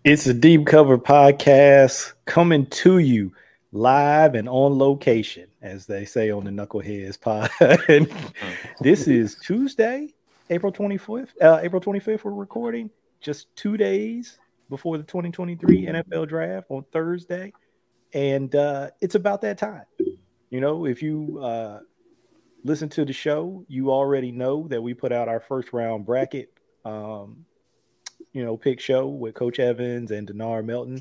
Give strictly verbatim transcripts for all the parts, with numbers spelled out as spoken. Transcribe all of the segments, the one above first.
It's a Deep Cover podcast coming to you live and on location, as they say on the Knuckleheads pod. This is Tuesday, April twenty-fifth. Uh, April twenty-fifth, we're recording just two days before the twenty twenty-three N F L draft on Thursday. And uh, it's about that time. You know, if you uh, listen to the show, you already know that we put out our first round bracket. Um, you know, pick show with Coach Evans and Denard Melton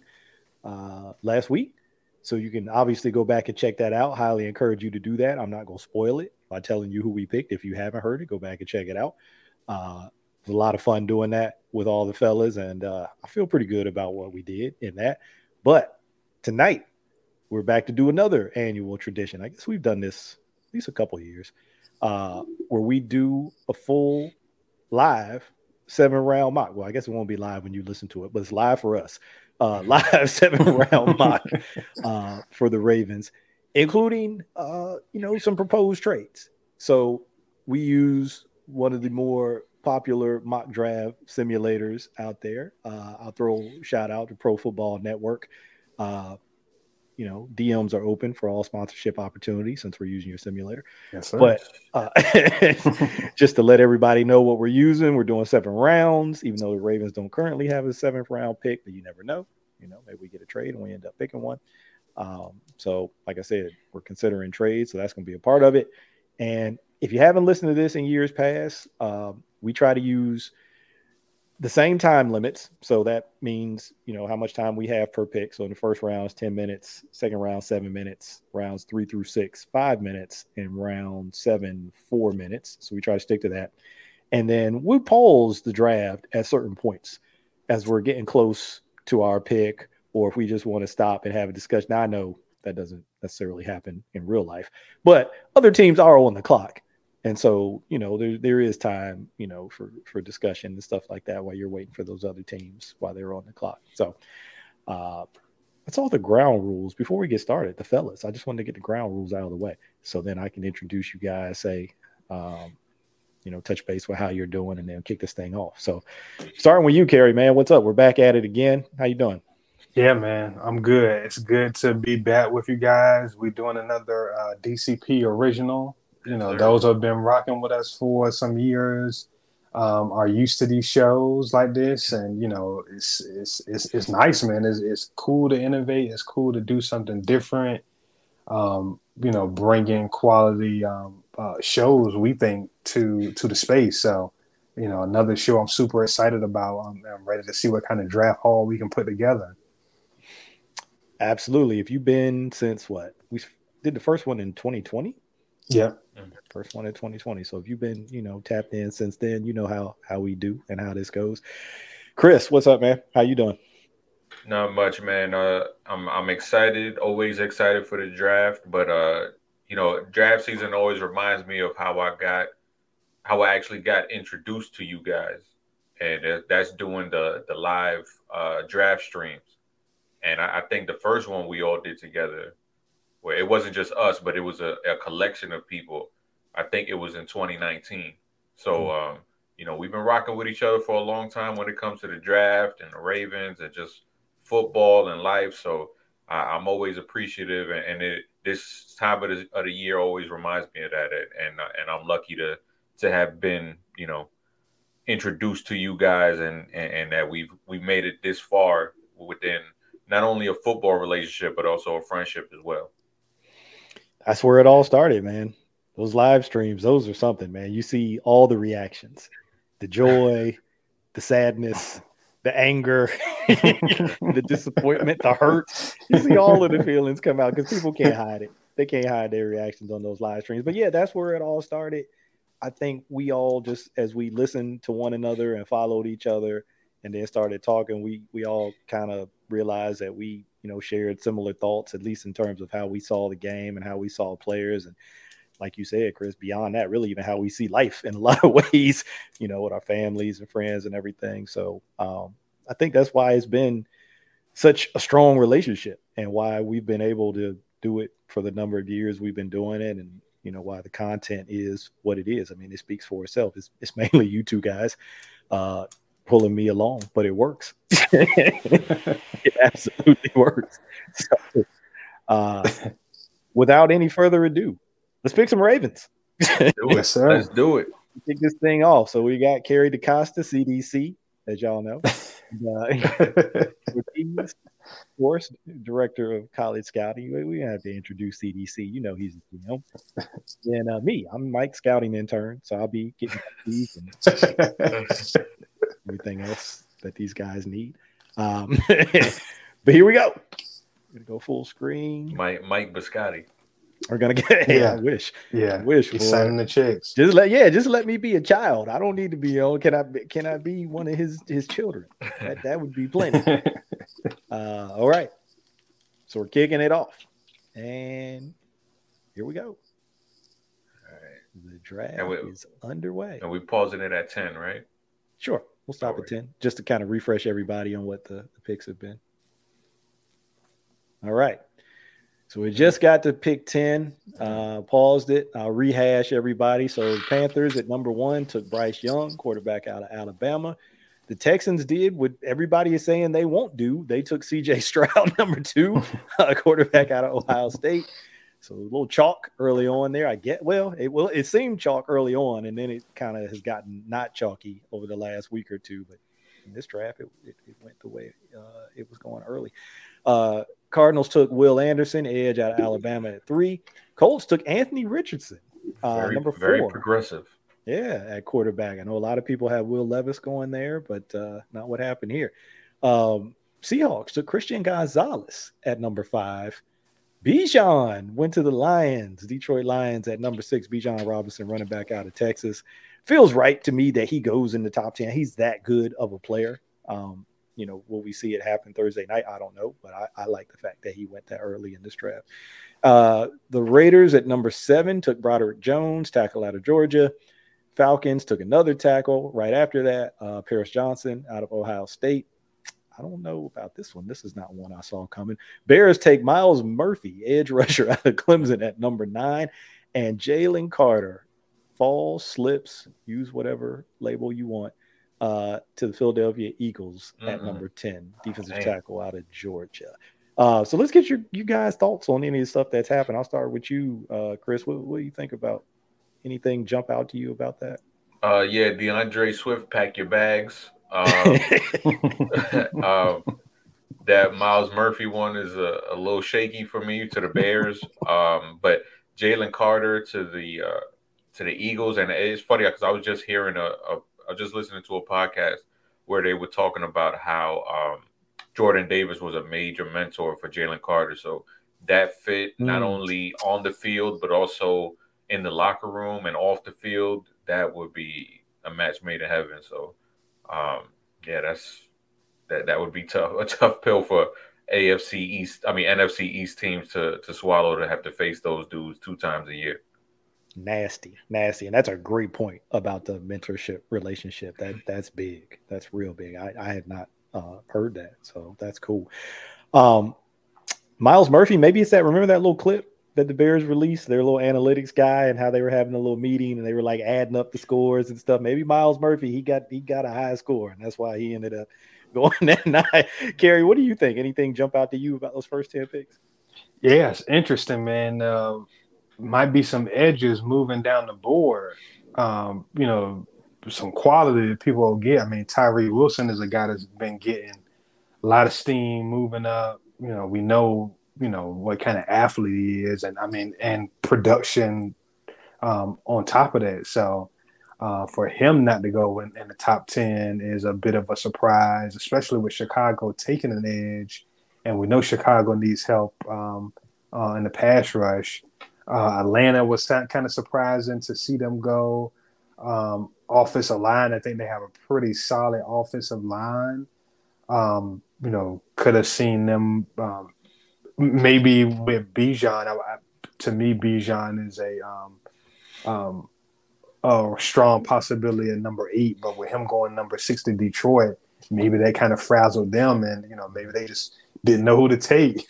uh, last week. So you can obviously go back and check that out. Highly encourage you to do that. I'm not going to spoil it by telling you who we picked. If you haven't heard it, go back and check it out. Uh, it was a lot of fun doing that with all the fellas, and uh, I feel pretty good about what we did in that. But tonight, we're back to do another annual tradition. I guess we've done this at least a couple of years, uh, where we do a full live seven round mock. Well, I guess it won't be live when you listen to it, but it's live for us. Uh, live seven round mock uh, for the Ravens, including uh, you know, some proposed trades. So we use one of the more popular mock draft simulators out there. Uh, I'll throw a shout out to Pro Football Network. Uh, you know, D Ms are open for all sponsorship opportunities since we're using your simulator. Yes, sir. But uh, just to let everybody know what we're using, we're doing seven rounds, even though the Ravens don't currently have a seventh round pick, but you never know. You know, maybe we get a trade and we end up picking one. Um, so, like I said, we're considering trades, so that's going to be a part of it. And if you haven't listened to this in years past, um, we try to use the same time limits. So that means, you know, how much time we have per pick. So in the first round is ten minutes, second round, seven minutes, rounds three through six, five minutes, and round seven, four minutes. So we try to stick to that. And then we pause the draft at certain points as we're getting close to our pick, or if we just want to stop and have a discussion. Now, I know that doesn't necessarily happen in real life, but other teams are on the clock. And so, you know, there there is time, you know, for, for discussion and stuff like that while you're waiting for those other teams while they're on the clock. So uh, that's all the ground rules. Before we get started, the fellas, I just wanted to get the ground rules out of the way so then I can introduce you guys, say, um, you know, touch base with how you're doing and then kick this thing off. So starting with you, Kerry, man, what's up? We're back at it again. How you doing? Yeah, man, I'm good. It's good to be back with you guys. We're doing another uh, D C P original. You know, those who have been rocking with us for some years um, are used to these shows like this, and you know, it's it's it's, it's nice, man. It's, it's cool to innovate. It's cool to do something different. Um, you know, bringing quality um, uh, shows, we think, to to the space. So, you know, another show I'm super excited about. I'm, I'm ready to see what kind of draft haul we can put together. Absolutely. If you've been since what? We did the first one in twenty twenty. Yeah. First one in twenty twenty. So if you've been, you know, tapped in since then, you know how how we do and how this goes. Chris, what's up, man? How you doing? Not much, man. Uh, I'm I'm excited, always excited for the draft, but uh, you know, draft season always reminds me of how I got, how I actually got introduced to you guys, and that's doing the the live uh, draft streams. And I, I think the first one we all did together, where it wasn't just us, but it was a, a collection of people. I think it was in twenty nineteen. So, um, you know, we've been rocking with each other for a long time when it comes to the draft and the Ravens and just football and life. So I, I'm always appreciative. And, and it, this time of the, of the year always reminds me of that. And, uh, and I'm lucky to to have been, you know, introduced to you guys and, and, and that we've, we've made it this far within not only a football relationship, but also a friendship as well. That's where it all started, man. Those live streams, those are something, man. You see all the reactions, the joy, the sadness, the anger, the disappointment, the hurt. You see all of the feelings come out because people can't hide it. They can't hide their reactions on those live streams. But yeah, that's where it all started. I think we all just, as we listened to one another and followed each other and then started talking, we we all kind of realized that we, you know, shared similar thoughts, at least in terms of how we saw the game and how we saw players. And like you said, Chris, beyond that, really even how we see life in a lot of ways, you know, with our families and friends and everything. So um, I think that's why it's been such a strong relationship and why we've been able to do it for the number of years we've been doing it. And, you know, why the content is what it is. I mean, it speaks for itself. It's, it's mainly you two guys. Uh, pulling me along, but it works. It absolutely works. So, uh, without any further ado, let's pick some Ravens. Yes, sir. Let's do it. Kick this thing off. So we got Kerry DeCosta, C D C, as y'all know. Uh, Ortiz, of course, director of college scouting. We, we have to introduce C D C. You know he's a G M. And uh, me, I'm Mike, scouting intern. So I'll be getting these and everything else that these guys need. Um, but here we go. We're gonna go full screen. Mike Mike Biscotti. We're gonna get. Yeah, I wish. Yeah, I wish. He's signing the checks. Just let. Yeah, just let me be a child. I don't need to be. Oh, can I? Be, can I be one of his his children? That that would be plenty. uh, all right. So we're kicking it off, and here we go. All right. The draft we, is underway, and we pausing it at ten, right? Sure. We'll stop at ten just to kind of refresh everybody on what the, the picks have been. All right. So we just got to pick ten, uh, paused it. I'll rehash everybody. So Panthers at number one took Bryce Young, quarterback out of Alabama. The Texans did what everybody is saying they won't do. They took C J Stroud, number two, uh, quarterback out of Ohio State. So a little chalk early on there. I get well, it well, it seemed chalk early on, and then it kind of has gotten not chalky over the last week or two. But in this draft, it, it, it went the way uh, it was going early. Uh, Cardinals took Will Anderson, edge out of Alabama at three. Colts took Anthony Richardson, uh, very, number four. Very progressive. Yeah, at quarterback. I know a lot of people have Will Levis going there, but uh, not what happened here. Um, Seahawks took Christian Gonzalez at number five. Bijan went to the Lions, Detroit Lions at number six. Bijan Robinson, running back out of Texas. Feels right to me that he goes in the top ten. He's that good of a player. Um, you know, will we see it happen Thursday night? I don't know, but I, I like the fact that he went that early in this draft. Uh, the Raiders at number seven took Broderick Jones, tackle out of Georgia. Falcons took another tackle right after that, uh, Paris Johnson out of Ohio State. I don't know about this one. This is not one I saw coming. Bears take Miles Murphy, edge rusher out of Clemson at number nine, and Jalen Carter falls, slips, use whatever label you want, uh, to the Philadelphia Eagles mm-hmm. at number ten, defensive Dang. tackle out of Georgia. Uh, so let's get your you guys' thoughts on any of the stuff that's happened. I'll start with you, uh, Chris. What, what do you think about anything jump out to you about that? Uh, yeah, DeAndre Swift, pack your bags. Um, um, that Miles Murphy one is a, a little shaky for me to the Bears, um, but Jalen Carter to the uh, to the Eagles, and it's funny because I was just hearing a, a I was just listening to a podcast where they were talking about how um, Jordan Davis was a major mentor for Jalen Carter, so that fit mm. not only on the field but also in the locker room and off the field. That would be a match made in heaven. So. Um, yeah, that's that. That would be tough. A tough pill for A F C East. I mean, N F C East teams to to swallow to have to face those dudes two times a year. Nasty, nasty, and that's a great point about the mentorship relationship. That that's big. That's real big. I, I had not uh, heard that, so that's cool. Um, Miles Murphy. Maybe it's that. Remember that little clip that the Bears released, their little analytics guy, and how they were having a little meeting and they were like adding up the scores and stuff. Maybe Miles Murphy, he got he got a high score, and that's why he ended up going that night. Kerry, what do you think? Anything jump out to you about those first ten picks? Yeah, it's interesting, man. Uh, might be some edges moving down the board. Um, you know, some quality that people will get. I mean, Tyree Wilson is a guy that's been getting a lot of steam moving up. You know, we know you know, what kind of athlete he is. And I mean, and production um, on top of that. So uh, for him not to go in, in the top ten is a bit of a surprise, especially with Chicago taking an edge. And we know Chicago needs help um, uh, in the pass rush. Uh, Atlanta was kind of surprising to see them go. Um, offensive line, I think they have a pretty solid offensive line. Um, you know, could have seen them um, maybe with Bijan. I, I, to me, Bijan is a um, um, a strong possibility at number eight, but with him going number six to Detroit, maybe that kind of frazzled them, and you know, maybe they just didn't know who to take.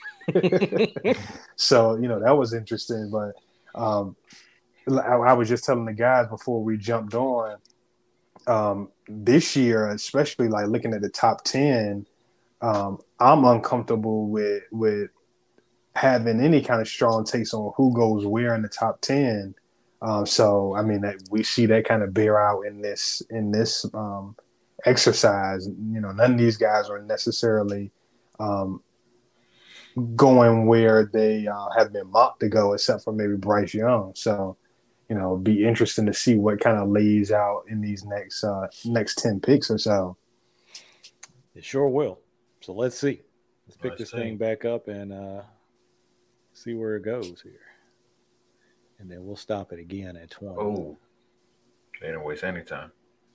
So you know, that was interesting. But um, I, I was just telling the guys before we jumped on, um, this year, especially like looking at the top ten, um, I'm uncomfortable with with having any kind of strong takes on who goes where in the top ten. Um, so I mean that we see that kind of bear out in this in this um, exercise. You know, none of these guys are necessarily um, going where they uh, have been mocked to go, except for maybe Bryce Young. So, you know, be interesting to see what kind of lays out in these next uh, next ten picks or so. It sure will. So let's see. Let's pick Let's this see. thing back up and uh, see where it goes here. And then we'll stop it again at twenty. Oh, they didn't waste any time.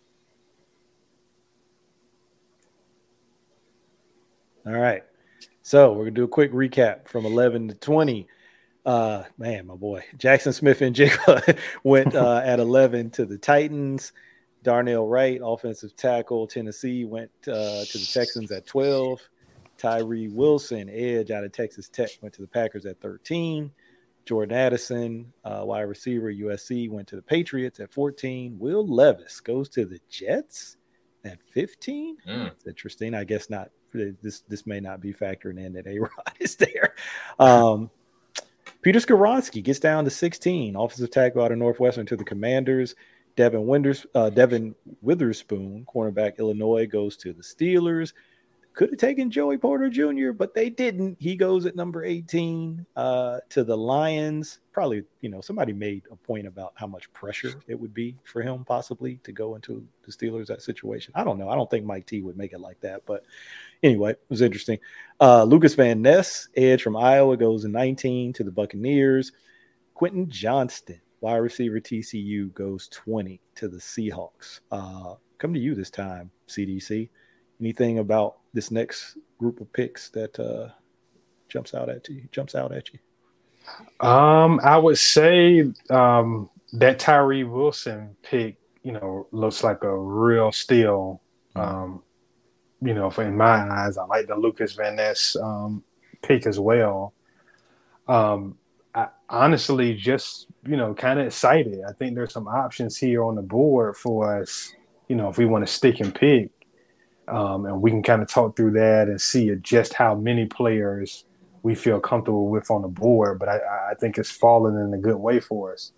All right. So we're going to do a quick recap from eleven to twenty. Uh, man, my boy, Jackson Smith and Jigba went uh, at eleven to the Titans. Darnell Wright, offensive tackle, Tennessee, went uh, to the Texans at twelve. Tyree Wilson, edge out of Texas Tech, went to the Packers at thirteen. Jordan Addison, uh, wide receiver, U S C, went to the Patriots at fourteen. Will Levis goes to the Jets at fifteen. Mm. It's interesting. I guess not. This this may not be factoring in that A-Rod is there. Um, Peter Skoronski gets down to sixteen. Offensive tackle out of Northwestern to the Commanders. Devin Winders, uh, Devin Witherspoon, cornerback Illinois, goes to the Steelers. Could have taken Joey Porter Junior, but they didn't. He goes at number eighteen uh, to the Lions. Probably, you know, somebody made a point about how much pressure it would be for him possibly to go into the Steelers, that situation. I don't know. I don't think Mike T would make it like that. But anyway, it was interesting. Uh, Lucas Van Ness, edge from Iowa, goes in nineteen to the Buccaneers. Quentin Johnston, wide receiver T C U, goes twenty to the Seahawks. Uh, come to you this time, C D C. Anything about this next group of picks that uh, jumps out at you? Jumps out at you? Um, I would say um, that Tyree Wilson pick, you know, looks like a real steal. Um, you know, for in my eyes, I like the Lucas Van Ness um, pick as well. Um, I honestly just, you know, kind of excited. I think there's some options here on the board for us, you know, if we want to stick and pick. Um, and we can kind of talk through that and see just how many players we feel comfortable with on the board. But I, I think it's fallen in a good way for us.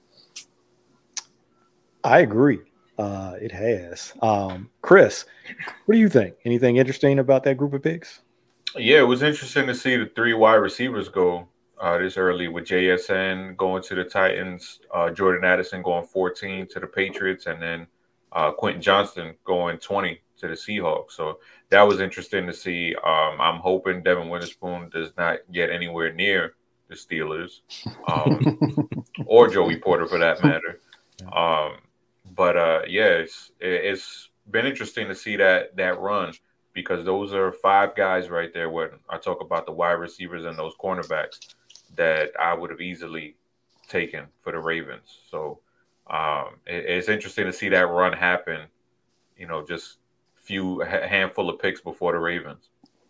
I agree. Uh, it has. Um, Chris, what do you think? Anything interesting about that group of picks? Yeah, it was interesting to see the three wide receivers go uh, this early with J S N going to the Titans, uh, Jordan Addison going fourteen to the Patriots, and then uh, Quentin Johnston going twenty to the Seahawks. So that was interesting to see. Um, I'm hoping Devin Witherspoon does not get anywhere near the Steelers um, or Joey Porter for that matter. Um, but uh, yeah, it's, it's been interesting to see that that run because those are five guys right there when I talk about the wide receivers and those cornerbacks that I would have easily taken for the Ravens. So um, it, it's interesting to see that run happen, you know, just few a handful of picks before the Ravens.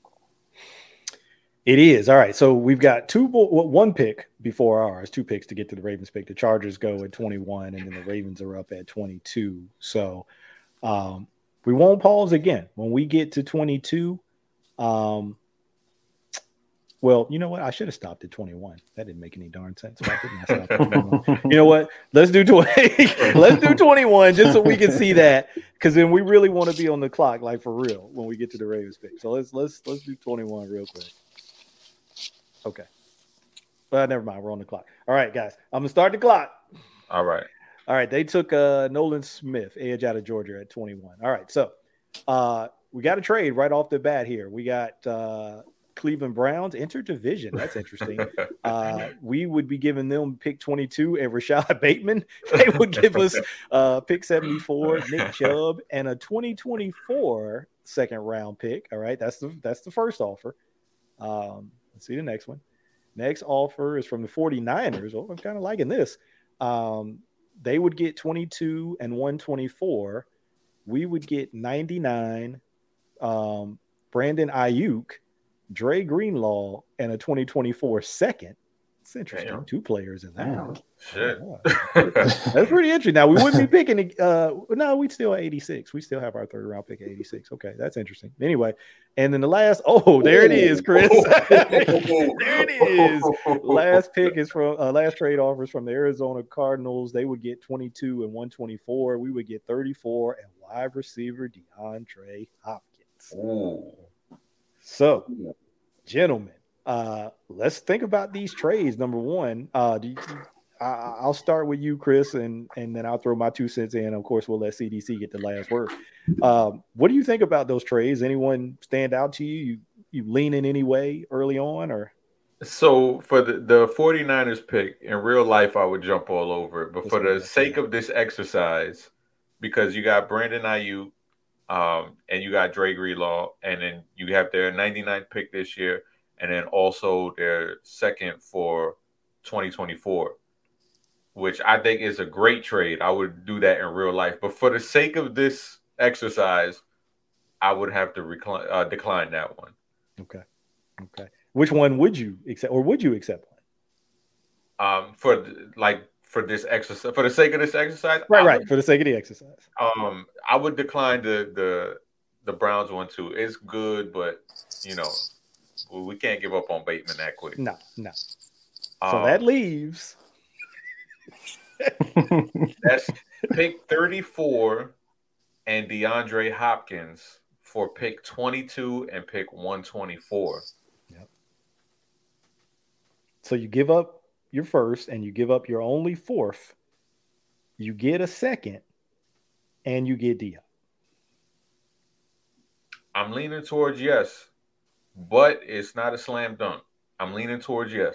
It is. All right. So we've got two, one pick before ours, two picks to get to the Ravens pick. The Chargers go at twenty-one and then the Ravens are up at twenty-two. So um, we won't pause again. When we get to twenty-two, um, well, you know what? I should have stopped at twenty-one. That didn't make any darn sense. Why didn't I stop at twenty-one? You know what? Let's do twenty. Let's do twenty-one just so we can see that, because then we really want to be on the clock, like for real, when we get to the Ravens pick. So let's let's let's do twenty-one real quick. Okay. Well, never mind. We're on the clock. All right, guys. I'm gonna start the clock. All right. All right. They took uh, Nolan Smith, edge out of Georgia, at twenty-one. All right. So uh, we got a trade right off the bat here. We got uh, Cleveland Browns interdivision. That's interesting. uh, we would be giving them pick twenty-two and Rashad Bateman. They would give us uh, pick seventy-four, Nick Chubb, and a twenty twenty-four second round pick. All right, that's the that's the first offer. Um, let's see the next one. Next offer is from the 49ers. Oh, I'm kind of liking this. Um, they would get twenty-two and one twenty-four. We would get ninety-nine. Um, Brandon Ayuk, Dre Greenlaw, and a twenty twenty-four second. It's interesting. Damn. Two players in that. Damn. Shit. Oh, that's pretty interesting. Now we wouldn't be picking. Uh, no, we'd still at eighty-six. We still have our third round pick at eighty-six. Okay, that's interesting. Anyway, and then the last. Oh, there it is, Chris. There it is. Last pick is from uh, last trade offers from the Arizona Cardinals. They would get twenty-two and one twenty-four. We would get thirty-four and wide receiver DeAndre Hopkins. Ooh. So, gentlemen. Uh, let's think about these trades. Number one, uh, do you, I, I'll start with you, Chris, and and then I'll throw my two cents in. Of course, we'll let C D C get the last word. Um, what do you think about those trades? Anyone stand out to you? You you lean in any way early on, or? So for the, the 49ers pick, in real life, I would jump all over it. But for the sake of this exercise, because you got Brandon Ayuk, um, and you got Dre Greenlaw, and then you have their ninety-ninth pick this year, and then also their second for twenty twenty-four, which I think is a great trade. I would do that in real life. But for the sake of this exercise, I would have to recline, uh, decline that one. Okay. Okay. Which one would you accept, or would you accept one? Um, for like for this exercise, for the sake of this exercise, right, I right. would, for the sake of the exercise, um, I would decline the the the Browns one too. It's good, but you know, we can't give up on Bateman that quick. No, no. Um, So that leaves. That's pick thirty-four and DeAndre Hopkins for pick twenty-two and pick one twenty-four. Yep. So you give up your first and you give up your only fourth. You get a second and you get Dion. I'm leaning towards yes, but it's not a slam dunk. I'm leaning towards yes.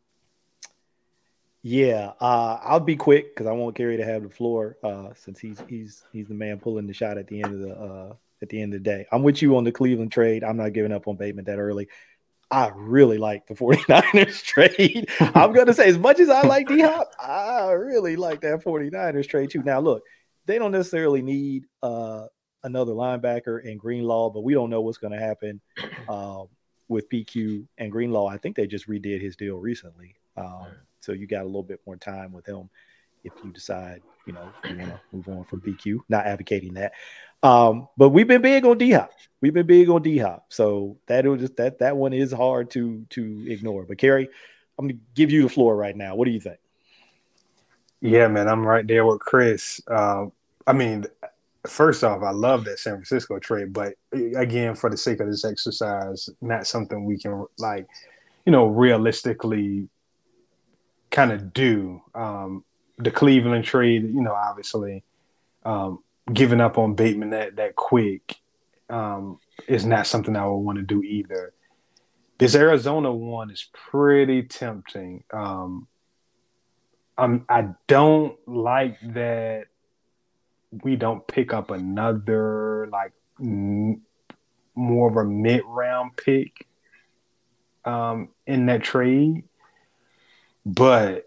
Yeah, uh, I'll be quick because I want Kerry to have the floor uh, since he's he's he's the man pulling the shot at the end of the uh, at the end of the day. I'm with you on the Cleveland trade. I'm not giving up on Bateman that early. I really like the 49ers trade. I'm going to say, as much as I like D-Hop, I really like that 49ers trade too. Now, look, they don't necessarily need uh, another linebacker in Greenlaw, but we don't know what's going to happen uh, with P Q and Greenlaw. I think they just redid his deal recently. Um, so you got a little bit more time with him if you decide, you know, you want to move on from P Q. Not advocating that. Um, but we've been big on D-Hop. We've been big on D-Hop. So that was just that that one is hard to to ignore. But Kerry, I'm gonna give you the floor right now. What do you think? Yeah, man, I'm right there with Chris. Uh, I mean, first off, I love that San Francisco trade, but again, for the sake of this exercise, not something we can like, you know, realistically kind of do. Um, the Cleveland trade, you know, obviously, um, giving up on Bateman that that quick um, is not something I would want to do either. This Arizona one is pretty tempting. Um, I'm, I don't like that we don't pick up another like m- more of a mid-round pick um, in that trade, but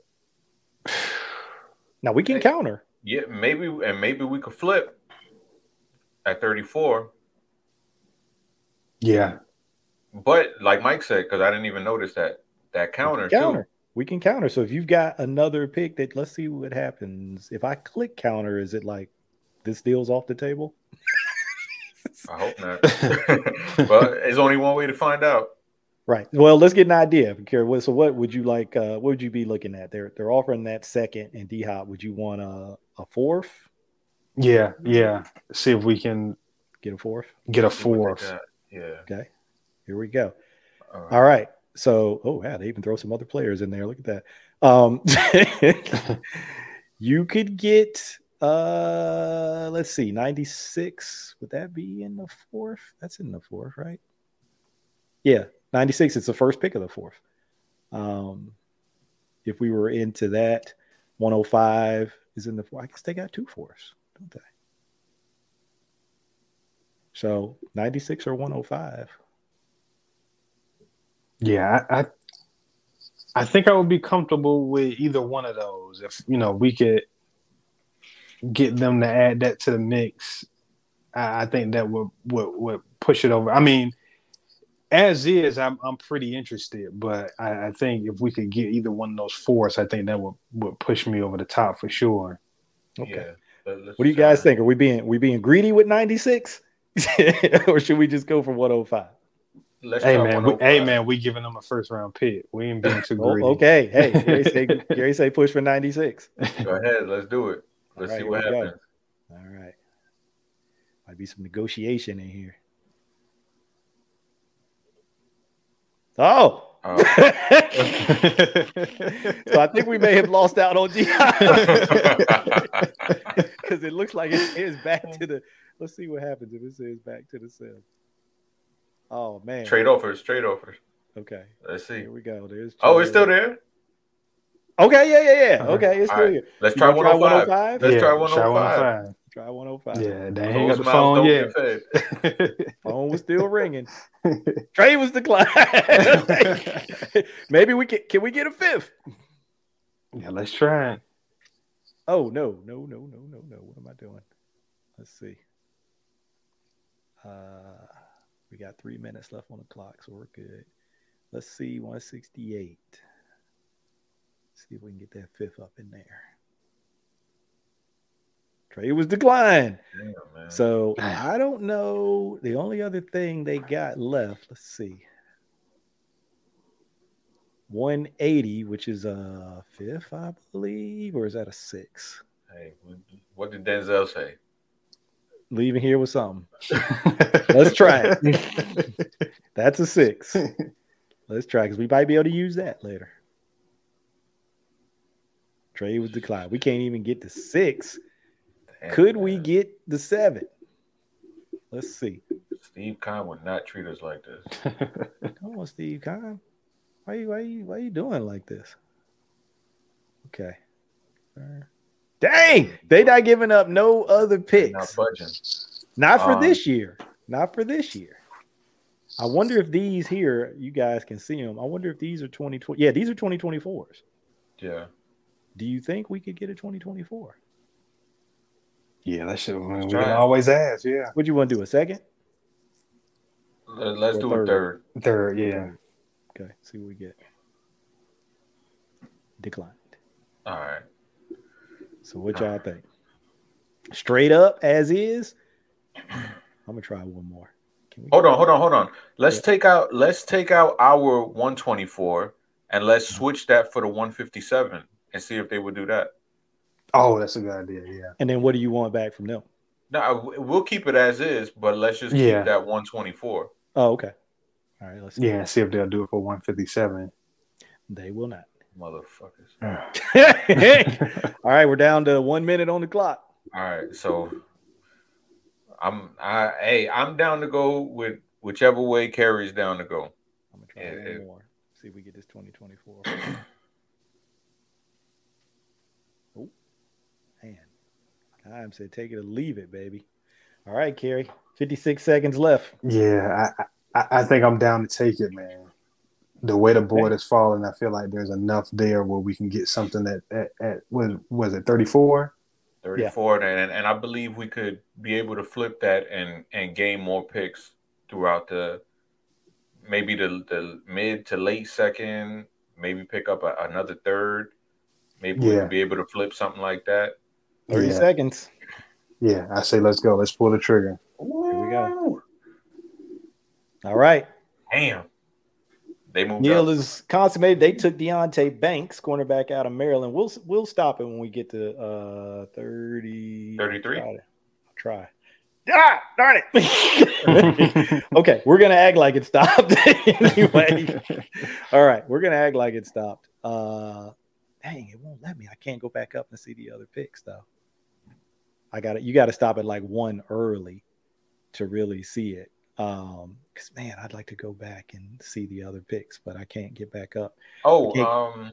now we can counter. Yeah, maybe, and maybe we could flip at thirty-four. Yeah. But like Mike said, because I didn't even notice that, that counter, counter. too. We can counter. So if you've got another pick that, let's see what happens. If I click counter, is it like this deal's off the table? I hope not. But there's only one way to find out. Right. Well, let's get an idea. So what would you like? Uh, what would you be looking at? They're they're offering that second and D-Hop. Would you want a, a fourth? Yeah, yeah. See if we can get a fourth. Get a fourth. Yeah. Okay. Here we go. All right. All right. So, oh, wow, they even throw some other players in there. Look at that. Um, you could get, uh, let's see, ninety-six. Would that be in the fourth? That's in the fourth, right? Yeah, ninety-six. It's the first pick of the fourth. Um, if we were into that, one oh five is in the fourth. I guess they got two fourths, don't they? So ninety-six or one oh five. Yeah, I, I I think I would be comfortable with either one of those. If you know we could get them to add that to the mix, I, I think that would, would would push it over. I mean, as is, I'm I'm pretty interested, but I, I think if we could get either one of those fours, I think that would, would push me over the top for sure. Okay. Yeah, what do you guys think? Are we being we being greedy with ninety-six, or should we just go for one oh five? Let's hey man, we, hey man, we giving them a first round pick. We ain't being too greedy. Oh, okay, hey, Gary say, Gary say push for ninety-six. Go ahead, let's do it. Let's right, see what happens. Go. All right, might be some negotiation in here. Oh. oh. So I think we may have lost out on Deion because it looks like it says back to the. Let's see what happens if it says back to the cell. Oh man! Trade offers, trade offers. Okay, let's see. Here we go. There's. Oh, it's still there. Okay, yeah, yeah, yeah. Okay, it's still right. here. Let's try one oh five. Let's yeah, try one oh five. Try one oh five. Yeah, they ain't got the phone yet. Phone was still ringing. Trade was declined. Maybe we can. Can we get a fifth? Yeah, let's try it. Oh no, no, no, no, no, no. What am I doing? Let's see. Uh, we got three minutes left on the clock, so we're good. Let's see, one sixty-eight. See if we can get that fifth up in there. Trade was declined. Damn, so I don't know. The only other thing they got left, let's see. one eighty, which is a fifth, I believe, or is that a six? Hey, what did Denzel say? Leaving here with something. Let's try it. That's a six. Let's try because we might be able to use that later. Trade was declined. We can't even get to six. Damn, Could man. we get the seven? Let's see. Steve Kahn would not treat us like this. Come on, Steve Kahn. Why you why you why you doing like this? Okay. Dang, they not giving up no other picks. Not budging. Not for um, this year. Not for this year. I wonder if these here, you guys can see them. I wonder if these are twenty twenty. Yeah, these are twenty twenty-fours. Yeah. Do you think we could get a twenty twenty-four? Yeah, that should. We can always ask. Yeah. Would you want to do a second? Let's or do third? a third. Third, yeah. Okay, see what we get. Declined. All right. So what y'all think? Straight up as is? I'm gonna try one more. Can we hold on, hold on, hold on. Let's yeah. take out let's take out our one twenty-four and let's switch that for the one fifty-seven and see if they would do that. Oh, that's a good idea, yeah. And then what do you want back from them? No, we'll keep it as is, but let's just yeah. keep that one twenty-four. Oh, okay. All right, let's see. Yeah, see if they'll do it for one fifty-seven. They will not. Motherfuckers. All right, we're down to one minute on the clock. All right, so I'm I hey, I'm down to go with whichever way Kerry's down to go. I'm gonna try yeah, one it, more. See if we get this twenty twenty-four. Oh man. Time said take it or leave it, baby. All right, Kerry. fifty-six seconds left. Yeah, I, I I think I'm down to take it, man. The way the board is falling, I feel like there's enough there where we can get something at at, at was was it thirty-four? thirty-four, yeah. and and I believe we could be able to flip that and and gain more picks throughout the maybe the the mid to late second, maybe pick up a, another third, maybe yeah. we could be able to flip something like that. Thirty yeah. seconds. Yeah, I say let's go. Let's pull the trigger. Ooh. Here we go. All right. Damn. They moved Neil up. is consummated. They took Deontay Banks, cornerback out of Maryland. We'll we'll stop it when we get to uh, thirty. thirty-three. I'll try. Ah, darn it. Okay, we're gonna act like it stopped anyway. All right, we're gonna act like it stopped. Uh, dang, it won't let me. I can't go back up and see the other picks though. I got it. You got to stop at like one early to really see it. Um, because man, I'd like to go back and see the other picks, but I can't get back up. Oh, um,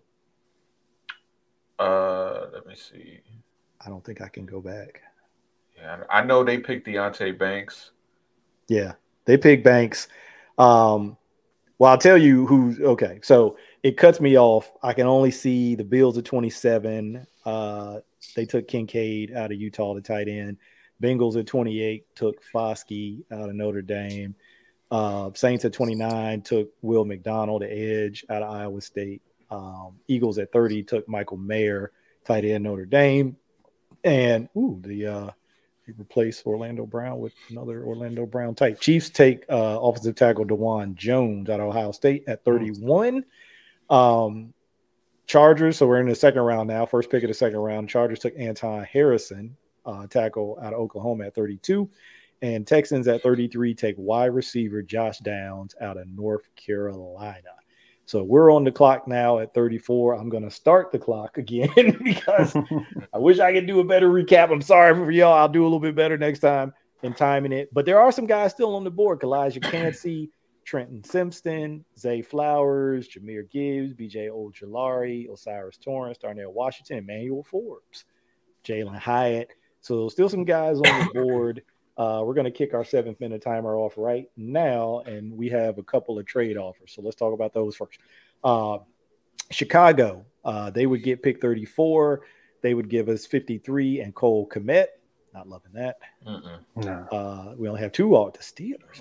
uh, let me see. I don't think I can go back. Yeah, I know they picked Deontay Banks. Yeah, they picked Banks. Um, well, I'll tell you who's okay. So it cuts me off. I can only see the Bills at twenty-seven. Uh, they took Kincaid out of Utah, the tight end. Bengals at twenty-eight took Foskey out of Notre Dame. Uh, Saints at twenty-nine took Will McDonald, the edge out of Iowa State. Um, Eagles at thirty took Michael Mayer, tight end Notre Dame. And ooh, the uh, he replaced Orlando Brown with another Orlando Brown type. Chiefs take uh, offensive tackle DeJuan Jones out of Ohio State at thirty-one. Um, Chargers, so we're in the second round now. First pick of the second round. Chargers took Anton Harrison, uh, tackle out of Oklahoma at thirty-two. And Texans at thirty-three take wide receiver Josh Downs out of North Carolina. So we're on the clock now at thirty-four. I'm going to start the clock again because I wish I could do a better recap. I'm sorry for y'all. I'll do a little bit better next time in timing it. But there are some guys still on the board. Elijah Cansey, Trenton Simpson, Zay Flowers, Jahmyr Gibbs, B J Ojulari, Osiris Torrance, Darnell Washington, Emmanuel Forbes, Jalen Hyatt. So still some guys on the board. Uh, we're going to kick our seventh minute timer off right now, and we have a couple of trade offers. So let's talk about those first. Uh, Chicago, uh, they would get pick thirty-four. They would give us fifty-three and Cole Kmet. Not loving that. No. Uh, we only have two out. The Steelers.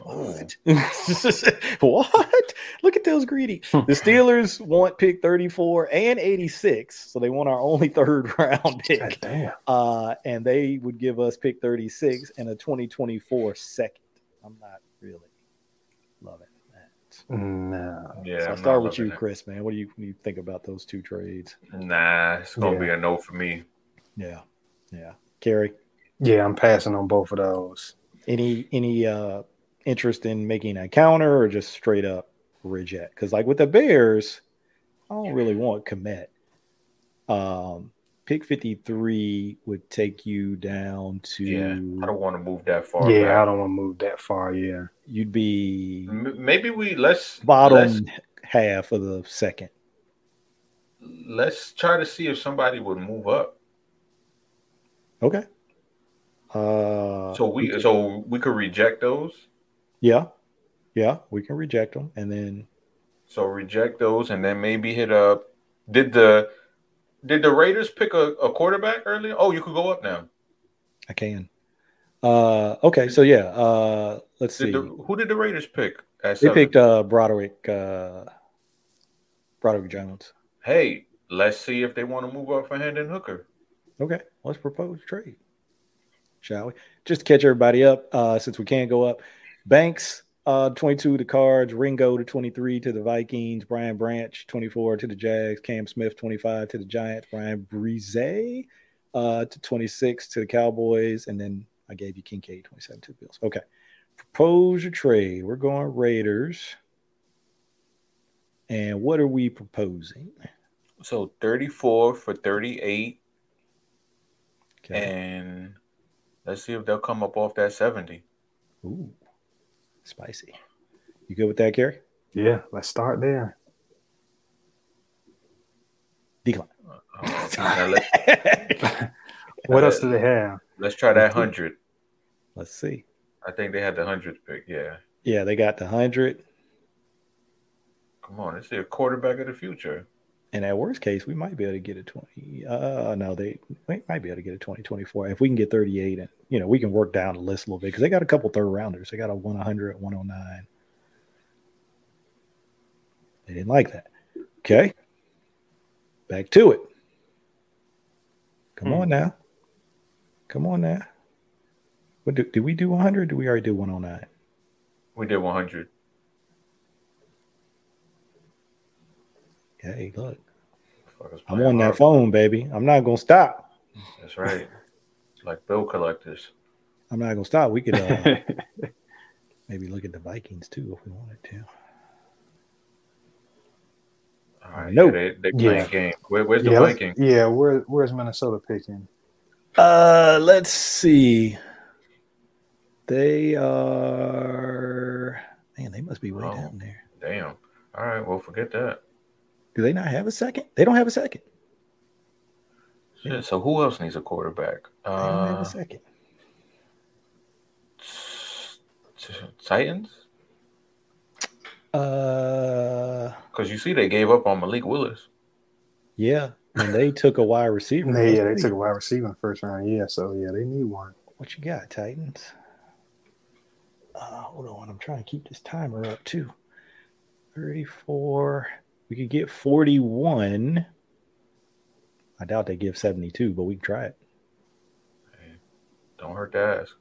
What? What? Look at those greedy. The Steelers want pick thirty-four and eighty-six. So they want our only third round pick. God damn. Uh, and they would give us pick thirty-six and a twenty twenty-four second. I'm not really loving that. No. Yeah. So I'll start with you, Chris, man. What do you, what do you think about those two trades? Nah, it's going to Yeah. be a no for me. Yeah. Yeah. Kerry? Yeah, I'm passing on both of those. Any any uh interest in making a counter or just straight up reject? Because like with the Bears, I don't really want Kmet. Um, pick fifty-three would take you down to. Yeah, I don't want to move that far. Yeah, back. I don't want to move that far. Yeah. You'd be M- Maybe we let's bottom let's, half of the second. let's try to see if somebody would move up. Okay. Uh, So we, could- so we could reject those. yeah, yeah, we can reject them and then. So reject those, and then maybe hit up. Did the did the Raiders pick a, a quarterback earlier? Oh, you could go up now. I can. Uh, okay, so yeah. Uh, let's see. Did the, who did the Raiders pick? At They seven? picked uh, Broderick. Uh, Broderick Jones. Hey, let's see if they want to move up for Hendon Hooker. Okay, let's propose trade, shall we? Just to catch everybody up, uh, since we can't go up. Banks, uh, twenty-two to the Cards. Ringo to twenty-three to the Vikings. Brian Branch, twenty-four to the Jags. Cam Smith, twenty-five to the Giants. Brian Brise, uh, to twenty-six to the Cowboys. And then I gave you Kincaid, twenty-seven to the Bills. Okay, propose your trade. We're going Raiders. And what are we proposing? So thirty-four for thirty-eight, Okay. and let's see if they'll come up off that seventy. Ooh, spicy. You good with that, Kerry? Yeah, let's start there. Decline. Uh, now let's, What Uh, else do they have? let's try that hundred. Let's see. I think they had the hundredth pick. Yeah, Yeah, they got the hundred. come on, let's see a quarterback of the future. And at worst case, we might be able to get a twenty. Uh, no, they we might be able to get a twenty twenty-four. If we can get thirty-eight, and you know, we can work down the list a little bit because they got a couple third rounders. They got a one hundred, one oh nine. They didn't like that. Okay. Back to it. Come Hmm. on now. Come on now. What do, did we do one hundred? Did we already do one oh nine? We did one hundred. Hey, look. Fuck us I'm playing on that hard. phone, baby. I'm not gonna stop. That's right. Like bill collectors. I'm not gonna stop. We could uh, maybe look at the Vikings too if we wanted to. All right, Nope. yeah, they they playing Yeah. game. Where, where's the yeah, let's- Vikings? yeah. Where, where's Minnesota picking? Uh, let's see. They are. Man, they must be way Oh. down there. Damn. All right, well, forget that. Do they not have a second? They don't have a second. Shit, so who else needs a quarterback? They don't have Uh, a second. Titans? Uh, Because you see, they gave up on Malik Willis. yeah, and they took a wide receiver. They, yeah, they took a wide receiver in the first round. Yeah, so yeah, they need one. What you got, Titans? Uh, hold on, I'm trying to keep this timer up too. thirty-four. We could get forty-one. I doubt they give seventy-two, but we can try it. Hey, don't hurt the ass.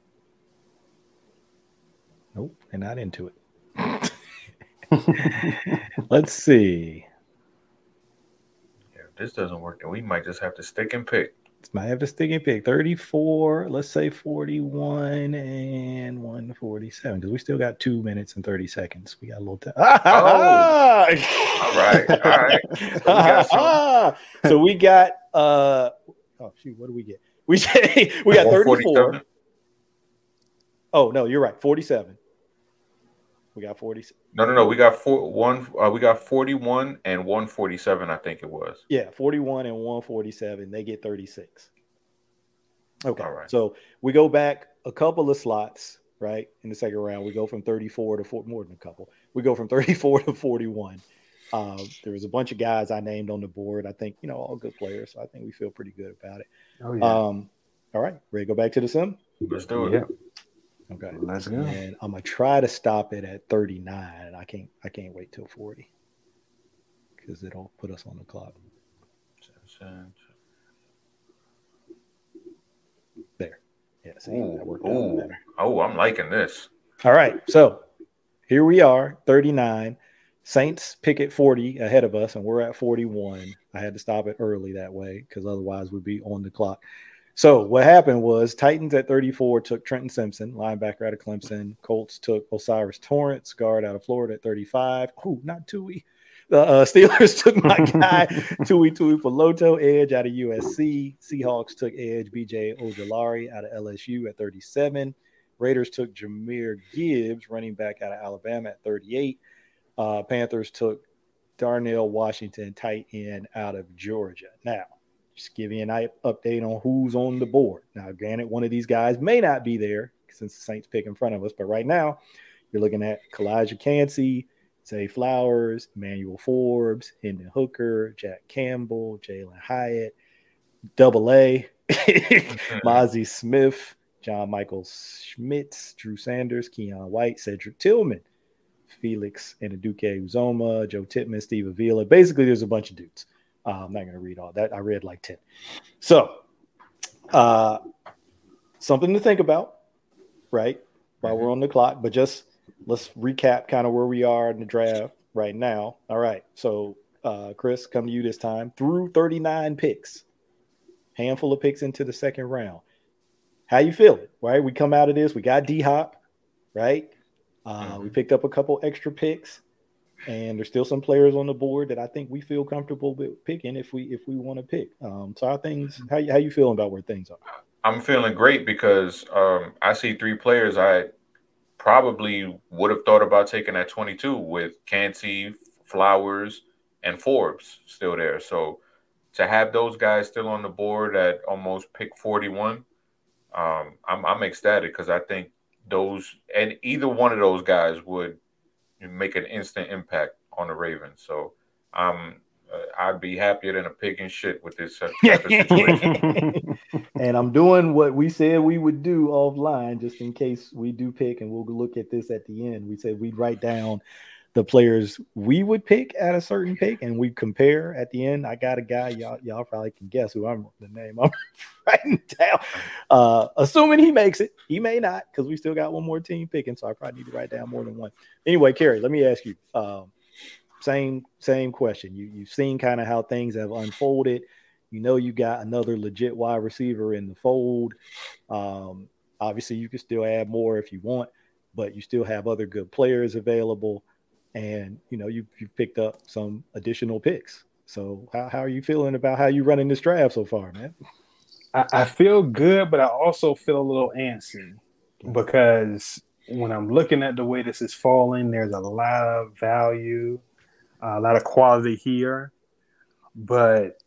Nope, they're not into it. Let's see. Yeah, if this doesn't work, then we might just have to stick and pick. Might have to stick and pick. thirty-four, let's say forty-one and one forty-seven, because we still got two minutes and thirty seconds. We got a little time. Oh. All right. All right. So we got, so we got uh oh shoot, what do we get? We we got thirty-four. Oh no, you're right. forty-seven. We got forty. No, no, no. We got four, one. Uh, we got forty-one and one forty-seven. I think it was. Yeah, forty-one and one forty-seven. They get thirty-six. Okay, all right. So we go back a couple of slots, right? In the second round, we go from thirty-four to four, more than a couple. We go from thirty-four to forty-one. Um, there was a bunch of guys I named on the board. I think, you know, all good players. So I think we feel pretty good about it. Oh yeah. Um, all right, ready to go back to the sim? Let's do it. Yeah. Okay, let's go. And I'm gonna try to stop it at thirty-nine, and I can't. I can't wait till forty because it'll put us on the clock. There. Yeah. See, ooh, that worked ooh. out better. Oh, I'm liking this. All right, so here we are, thirty-nine. Saints pick at forty ahead of us, and we're at forty-one. I had to stop it early that way because otherwise we'd be on the clock. So what happened was Titans at thirty-four took Trenton Simpson, linebacker out of Clemson. Colts took Osiris Torrance, guard out of Florida at thirty-five. Oh, not Tui. The uh, Steelers took my guy, Tui Tui Peloto, edge out of U S C. Seahawks took edge B J Ojolari out of L S U at thirty-seven. Raiders took Jahmyr Gibbs, running back out of Alabama at thirty-eight. Uh, Panthers took Darnell Washington, tight end out of Georgia. Now, just give you an update on who's on the board. Now, granted, one of these guys may not be there since the Saints pick in front of us, but right now you're looking at Kalijah Cansey, Zay Flowers, Emmanuel Forbes, Hendon Hooker, Jack Campbell, Jalen Hyatt, Double A, Mozzie Smith, John Michael Schmitz, Drew Sanders, Keon White, Cedric Tillman, Felix Anaduke Uzoma, Joe Tippmann, Steve Avila. Basically, there's a bunch of dudes. Uh, I'm not going to read all that. I read like ten. So, uh, something to think about, right? While we're on the clock, but just let's recap kind of where we are in the draft right now. All right. So, uh, Chris, come to you this time. Through thirty-nine picks, handful of picks into the second round. How you feeling? Right? We come out of this. We got D-Hop, right? Uh, mm-hmm. We picked up a couple extra picks. And there's still some players on the board that I think we feel comfortable with picking if we if we want to pick. Um, so how things how you, how you feeling about where things are? I'm feeling great because um, I see three players I probably would have thought about taking at twenty-two with Cansey, Flowers, and Forbes still there. So to have those guys still on the board at almost pick forty-one, um, I'm, I'm ecstatic because I think those and either one of those guys would make an instant impact on the Ravens. So um, uh, I'd be happier than a pig and shit with this type of situation. And I'm doing what we said we would do offline, just in case we do pick, and we'll look at this at the end. We said we'd write down the players we would pick at a certain pick, and we compare at the end. I got a guy, y'all, y'all probably can guess who I'm the name I'm writing down. Uh, assuming he makes it, he may not, because we still got one more team picking, so I probably need to write down more than one. Anyway, Kerry, let me ask you, um, same same question. You you've seen kind of how things have unfolded. You know, you got another legit wide receiver in the fold. Um, obviously, you can still add more if you want, but you still have other good players available. And, you know, you, you've picked up some additional picks. So how, how are you feeling about how you running this draft so far, man? I, I feel good, but I also feel a little antsy because when I'm looking at the way this is falling, there's a lot of value, uh, a lot of quality here. But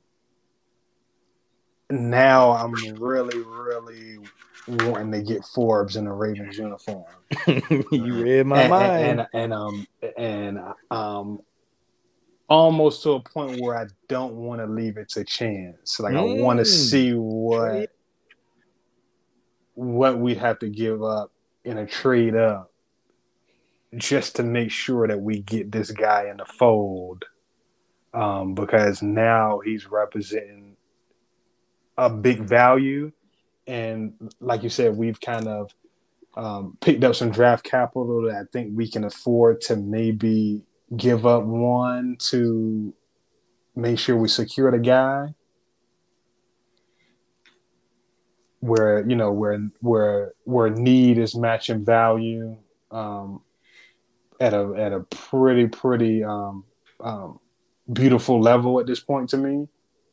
now I'm really, really wanting to get Forbes in a Ravens uniform. You read my and, mind. And, and, and um and um almost to a point where I don't want to leave it to chance. Like mm. I want to see what what we have to give up in a trade up just to make sure that we get this guy in the fold, um, because now he's representing a big value. And like you said, we've kind of um, picked up some draft capital that I think we can afford to maybe give up one to make sure we secure the guy. Where, you know, where where where need is matching value um, at a at a pretty pretty um, um, beautiful level at this point to me.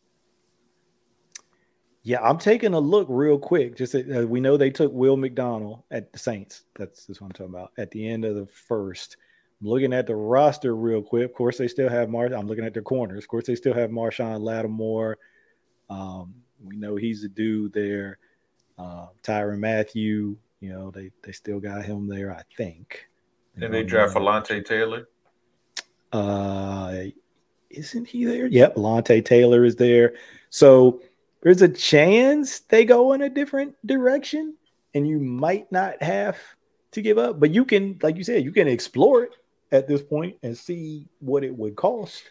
Yeah, I'm taking a look real quick. Just uh, we know they took Will McDonald at the Saints. That's, that's what I'm talking about. At the end of the first, I'm looking at the roster real quick. Of course, they still have Mar. I'm looking at their corners. Of course, they still have Marshawn Lattimore. Um, we know he's a dude there. Uh, Tyrann Mathieu, you know, they, they still got him there, I think. And they draft Alontae Taylor. Uh, isn't he there? Yep, Alontae Taylor is there. So there's a chance they go in a different direction, and you might not have to give up. But you can, like you said, you can explore it at this point and see what it would cost.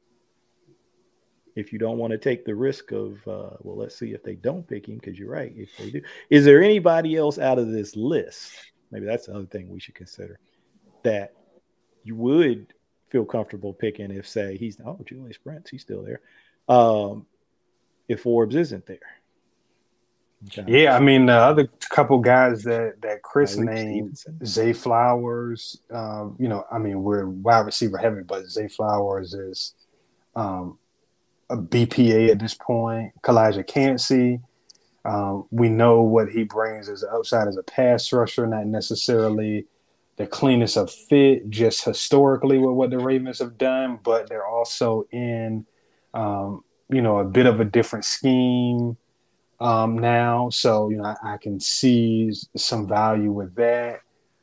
If you don't want to take the risk of, uh, well, let's see if they don't pick him, because you're right. If they do, is there anybody else out of this list? Maybe that's the other thing we should consider that you would feel comfortable picking if, say, he's oh Julius Brents, he's still there. Um, if Forbes isn't there, okay. Yeah, I mean the other couple guys that that Chris Tyreek named, Stevenson. Zay Flowers. Um, you know, I mean we're wide receiver heavy, but Zay Flowers is. Um, a B P A at this point. Kalijah Cansey, um, we know what he brings as an upside as a pass rusher, not necessarily the cleanest of fit, just historically with what the Ravens have done, but they're also in, um, you know, a bit of a different scheme um, now. So, you know, I, I can see some value with that.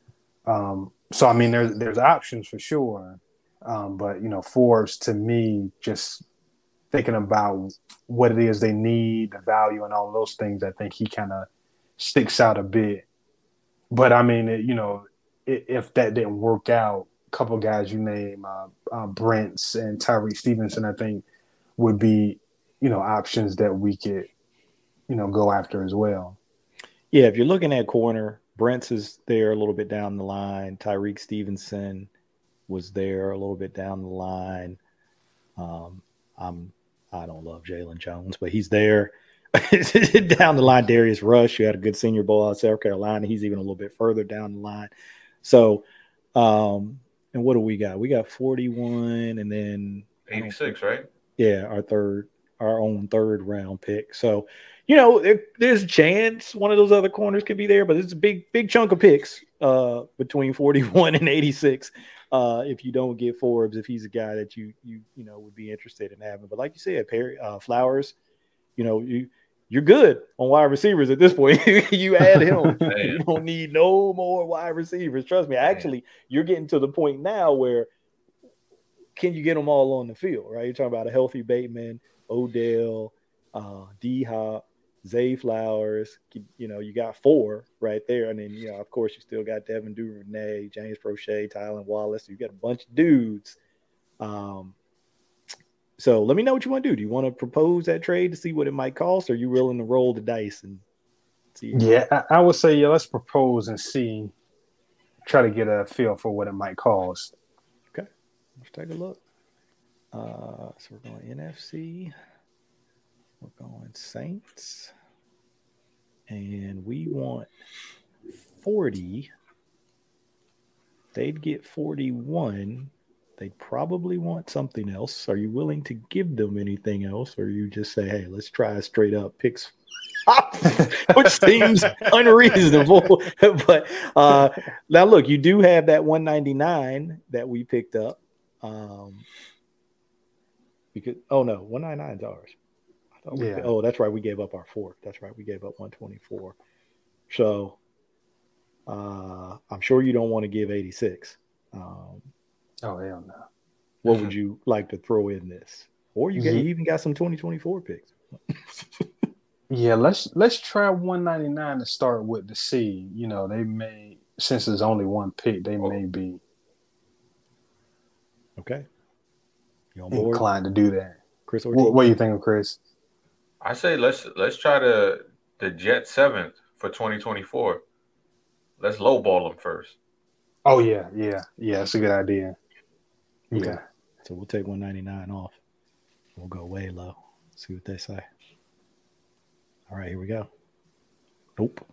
Um, so, I mean, there's, there's options for sure. Um, but, you know, Forbes, to me, just thinking about what it is they need, the value, and all those things, I think he kind of sticks out a bit. But I mean, it, you know, it, if that didn't work out, a couple of guys you name, uh, uh, Brents and Tyreek Stevenson, I think would be, you know, options that we could, you know, go after as well. Yeah, if you're looking at corner, Brents is there a little bit down the line. Tyreek Stevenson was there a little bit down the line. Um, I'm I don't love Jalen Jones, but he's there. Down the line, Darius Rush, who had a good Senior Bowl out of South Carolina. He's even a little bit further down the line. So, um, and what do we got? We got forty-one and then eighty-six, right? Yeah, our third, our own third round pick. So, you know, there, there's a chance one of those other corners could be there, but it's a big, big chunk of picks uh, between forty-one and eighty-six. Uh, if you don't get Forbes, if he's a guy that you you you know would be interested in having, but like you said, Perry uh, Flowers, you know you you're good on wide receivers at this point. You add him, you don't need no more wide receivers. Trust me. Actually, Man. You're getting to the point now where can you get them all on the field, right? You're talking about a healthy Bateman, Odell, uh, D Hop, Zay Flowers. You know, you got four right there. And then, you know, of course, you still got Devin Duvernay, James Prochet, Tylan Wallace. So you got a bunch of dudes. Um, so let me know what you want to do. Do you want to propose that trade to see what it might cost? Or are you willing to roll the dice and see? Yeah, I, I would say, yeah, let's propose and see, try to get a feel for what it might cost. Okay. Let's take a look. Uh, so we're going N F C. We're going Saints. And we want forty. They'd get forty-one. They'd probably want something else. Are you willing to give them anything else? Or you just say, hey, let's try straight up picks, which seems unreasonable. But uh, now, look, you do have that one ninety-nine that we picked up. Um, because oh, no, one ninety-nine is ours. We, yeah. Oh, that's right. We gave up our fourth. That's right. We gave up one twenty-four. So uh, I'm sure you don't want to give eighty-six. Um, oh, hell no. What would you like to throw in this? Or you, got, yeah. you even got some twenty twenty-four picks. Yeah, let's let's try one ninety-nine to start with to see. You know, they may since there's only one pick, they Oh. may be Okay. You on board? inclined to do that. Chris Ortiz? What, what do you think of Chris? I say let's let's try to the Jet seventh for twenty twenty-four. Let's lowball them first. Oh yeah, yeah, yeah. That's a good idea. Okay. Yeah. So we'll take one ninety-nine off. We'll go way low. See what they say. All right, here we go. Nope.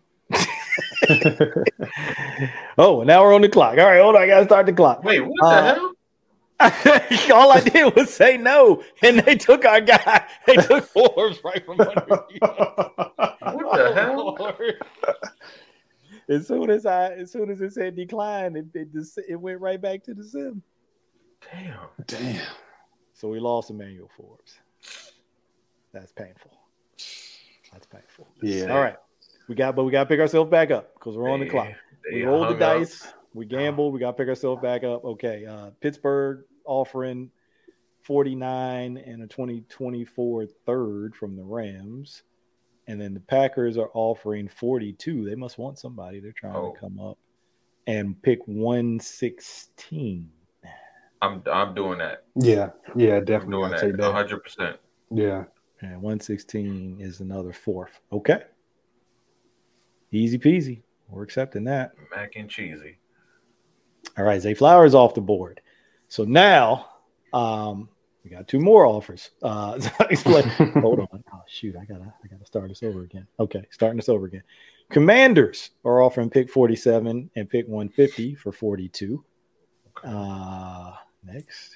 Oh, now we're on the clock. All right, hold on. I gotta start the clock. Wait, what Uh, the hell? All I did was say no, and they took our guy. They took Forbes right from under you. What the hell? Lord. As soon as I, as soon as it said decline, it it, just, it went right back to the sim. Damn. Damn. So we lost Emmanuel Forbes. That's painful. That's painful. Yeah. All right, we got, but we got to pick ourselves back up because we're on the They- clock. they We rolled the hung up. dice. We gambled. We got to pick ourselves back up. Okay, uh, Pittsburgh offering forty-nine and a twenty twenty-four third from the Rams. And then the Packers are offering forty-two. They must want somebody. They're trying Oh. to come up and pick one sixteen. I'm I'm doing that. Yeah. Yeah. I'm Definitely. doing I'll that. take one that. hundred percent. Yeah. And one sixteen is another fourth. Okay. Easy peasy. We're accepting that. Mac and cheesy. All right, Zay Flowers off the board. So now um, we got two more offers. Uh, so explain- hold on. Oh shoot, I gotta I gotta start this over again. Okay, starting this over again. Commanders are offering pick forty-seven and pick one fifty for forty-two. Uh, next.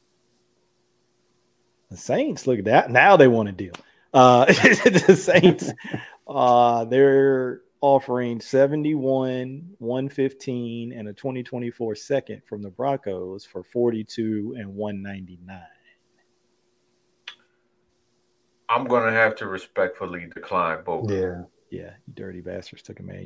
The Saints, look at that. Now they want a deal. Uh, the Saints, uh, they're offering seventy-one, one fifteen, and a twenty twenty-four second from the Broncos for forty-two and one ninety-nine. I'm gonna have to respectfully decline both. Yeah. Yeah, you dirty bastards took a man.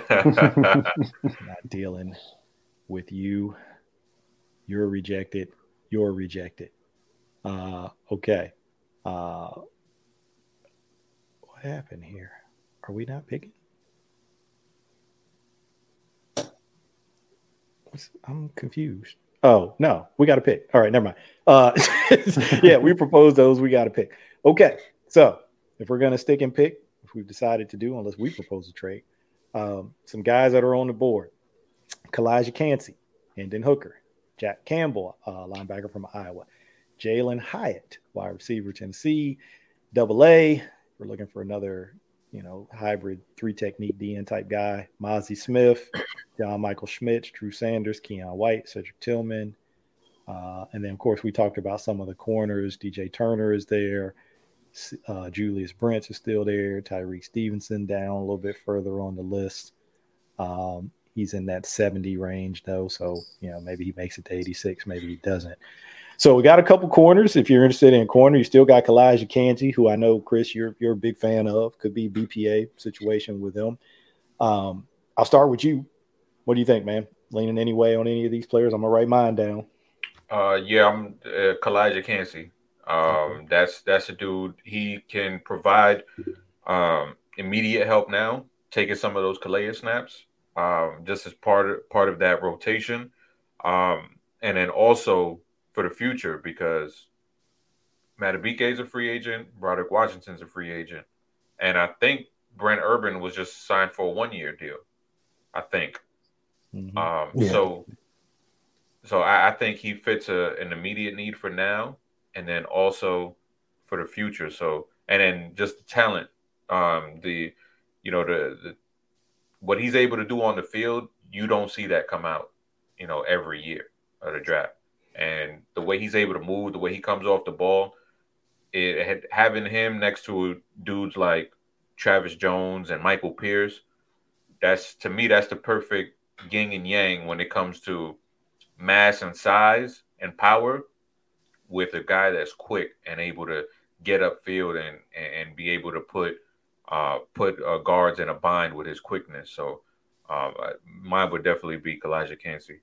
Not dealing with you. You're rejected. You're rejected. Uh, okay. Uh, what happened here? Are we not picking? What's, I'm confused. Oh, no, we got to pick. All right, never mind. Uh, yeah, we proposed those. We got to pick. Okay, so if we're going to stick and pick, if we've decided to do, unless we propose a trade, um, some guys that are on the board: Kalijah Cansey, Hendon Hooker, Jack Campbell, uh, linebacker from Iowa, Jalen Hyatt, wide receiver, Tennessee, Double A. We're looking for another, you know, hybrid three technique D N type guy. Mozzie Smith, John Michael Schmitz, Drew Sanders, Keon White, Cedric Tillman. Uh, and then, of course, we talked about some of the corners. D J Turner is there. Uh, Julius Brents is still there. Tyreek Stevenson down a little bit further on the list. Um, he's in that seventy range, though. So, you know, maybe he makes it to eighty-six. Maybe he doesn't. So we got a couple corners. If you're interested in a corner, you still got Kalijah Cansey, who I know, Chris, you're you're a big fan of. Could be B P A situation with him. Um, I'll start with you. What do you think, man? Leaning any way on any of these players? I'm gonna write mine down. Uh, yeah, I'm uh, Kalijah Cansey. Um, that's that's a dude. He can provide um, immediate help now, taking some of those Calais snaps, um, just as part of part of that rotation, um, and then also for the future, because Madubuike is a free agent, Broderick Washington's a free agent, and I think Brent Urban was just signed for a one-year deal. I think. Mm-hmm. Um, Yeah. So, so I, I think he fits a, an immediate need for now, and then also for the future. So, and then just the talent, um, the, you know, the, the what he's able to do on the field, you don't see that come out, you know, every year of the draft. And the way he's able to move, the way he comes off the ball, it had, having him next to dudes like Travis Jones and Michael Pierce, that's, to me, that's the perfect yin and yang when it comes to mass and size and power, with a guy that's quick and able to get upfield and and be able to put uh, put uh, guards in a bind with his quickness. So um, mine would definitely be Kalijah Cansey.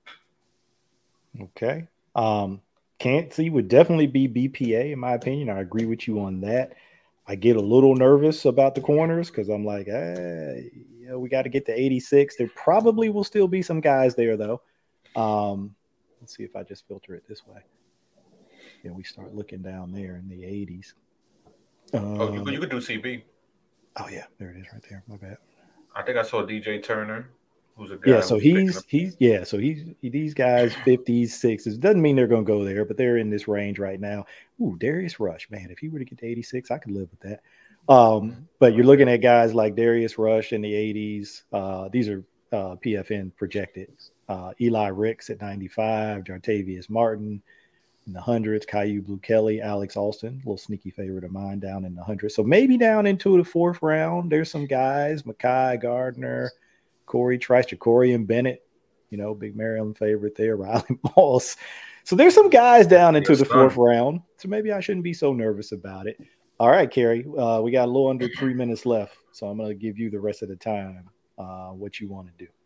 Okay. Um, Cansey would definitely be B P A in my opinion. I agree with you on that. I get a little nervous about the corners because I'm like, hey, yeah, we got to get to eighty-six. There probably will still be some guys there, though. Um, let's see if I just filter it this way. Yeah, we start looking down there in the eighties. Um, oh, you could, you could do C B. Oh, yeah, there it is right there. My bad. I think I saw D J Turner, who's a guy. Yeah, so he's he's yeah, so he's he, these guys fifties, sixties. Doesn't mean they're going to go there, but they're in this range right now. Ooh, Darius Rush, man, if he were to get to eighty-six, I could live with that. Um, but you're looking at guys like Darius Rush in the eighties. Uh, these are uh, P F N projected. Uh, Eli Ricks at ninety-five, Jartavius Martin in the hundreds, Caillou Blue Kelly, Alex Alston, a little sneaky favorite of mine down in the hundreds. So maybe down into the fourth round, there's some guys, Mekhi Gardner, Corey Trice, Jacorian Bennett, you know, big Maryland favorite there, Riley Moss. So there's some guys down into yes, the fourth sir. round. So maybe I shouldn't be so nervous about it. All right, Kerry, uh, we got a little under three minutes left. So I'm going to give you the rest of the time uh, what you want to do.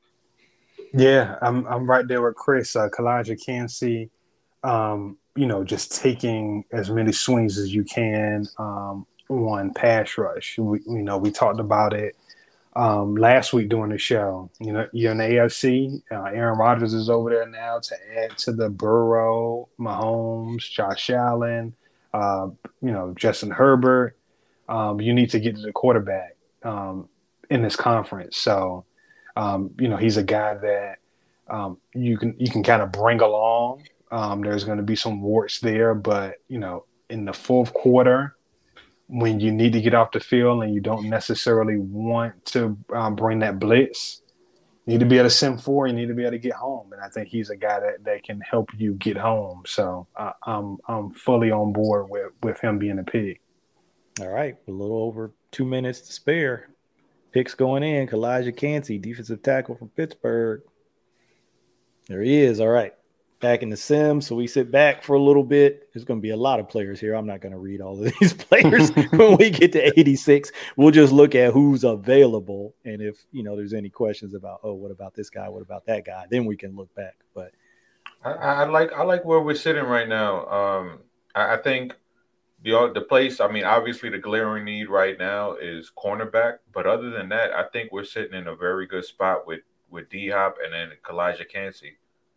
Yeah, I'm I'm right there with Chris. Uh, Kalijah Kancey, um, you know, just taking as many swings as you can um, on pass rush. We, you know, we talked about it um, last week during the show. You know, you're in the A F C. Uh, Aaron Rodgers is over there now to add to the Burrow, Mahomes, Josh Allen, uh, you know, Justin Herbert. Um, you need to get to the quarterback um, in this conference. So, um, you know, he's a guy that um, you can you can kind of bring along. Um, there's going to be some warts there, but, you know, in the fourth quarter, when you need to get off the field and you don't necessarily want to um, bring that blitz, you need to be able to send four, you need to be able to get home. And I think he's a guy that, that can help you get home. So uh, I'm I'm fully on board with, with him being a pick. All right. A little over two minutes to spare. Picks going in. Kalijah Kancey, defensive tackle from Pittsburgh. There he is. All right. Back in the sim, so we sit back for a little bit. There's going to be a lot of players here. I'm not going to read all of these players when we get to eighty-six. We'll just look at who's available, and if you know there's any questions about, oh, what about this guy? What about that guy? Then we can look back. But I, I like I like where we're sitting right now. Um, I, I think the the place. I mean, obviously the glaring need right now is cornerback, but other than that, I think we're sitting in a very good spot with with D Hop and then Kalijah Kancey.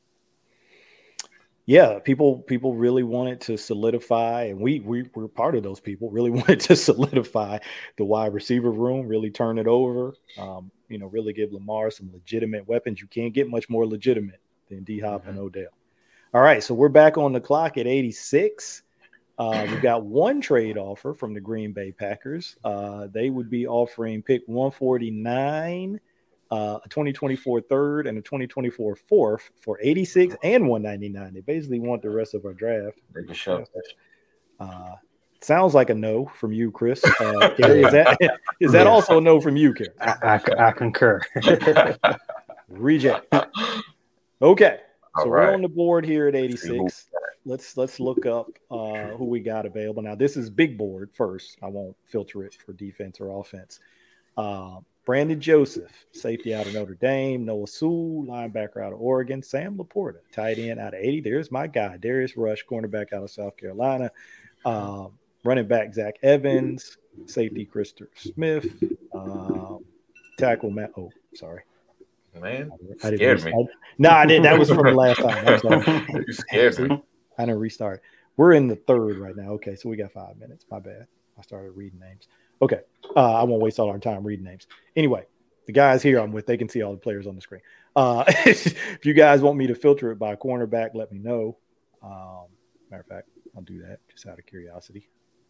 Yeah, people people really wanted to solidify, and we we were part of those people. Really wanted to solidify the wide receiver room, really turn it over. Um, you know, really give Lamar some legitimate weapons. You can't get much more legitimate than D Hop mm-hmm. and Odell. All right, so we're back on the clock at eighty-six. Uh, we've got one trade offer from the Green Bay Packers. Uh, they would be offering pick one forty-nine. Uh, a twenty twenty-four third and a twenty twenty-four fourth for eighty-six and one ninety-nine. They basically want the rest of our draft. Uh, sounds like a no from you, Chris. Uh, Kerry, is that is that yeah. also a no from you, Kerry? I, I, I concur. Reject. Okay, All so right. we're on the board here at eighty-six. Let's let's look up uh, who we got available. Now, this is big board first. I won't filter it for defense or offense. Uh, Brandon Joseph, safety out of Notre Dame. Noah Sewell, linebacker out of Oregon. Sam Laporta, tight end out of eighty. There's my guy. Darius Rush, cornerback out of South Carolina. Uh, running back Zach Evans. Safety Christopher Smith. Uh, tackle Matt. Oh, sorry. Man, I didn't scared restart. me. No, I didn't. That was from the last time. I'm sorry. You scared me. I didn't restart. We're in the third right now. Okay, so we got five minutes. My bad. I started reading names. Okay. Uh, I won't waste all our time reading names. Anyway, the guys here I'm with, they can see all the players on the screen. Uh, if you guys want me to filter it by cornerback, let me know. Um, matter of fact, I'll do that just out of curiosity.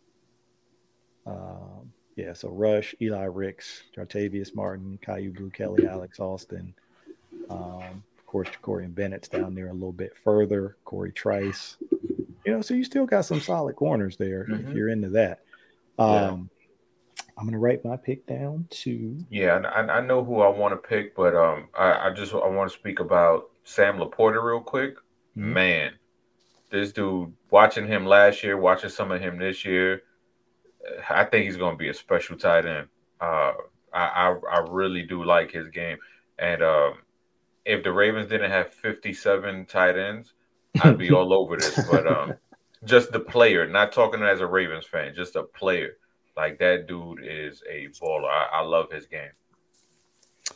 Um, yeah, so Rush, Eli Ricks, Jartavius Martin, Caillou Blue Kelly, Alex Alston. Um, of course, Jacorian Bennett's down there a little bit further. Corey Trice. You know, so you still got some solid corners there mm-hmm. if you're into that. Um, yeah. I'm gonna write my pick down to. Yeah, I, I know who I want to pick, but um, I, I just I want to speak about Sam Laporta real quick. Mm-hmm. Man, this dude, watching him last year, watching some of him this year, I think he's gonna be a special tight end. Uh, I, I I really do like his game, and um, if the Ravens didn't have fifty-seven tight ends, I'd be all over this. But um, just the player, not talking as a Ravens fan, just a player. Like, that dude is a baller. I, I love his game.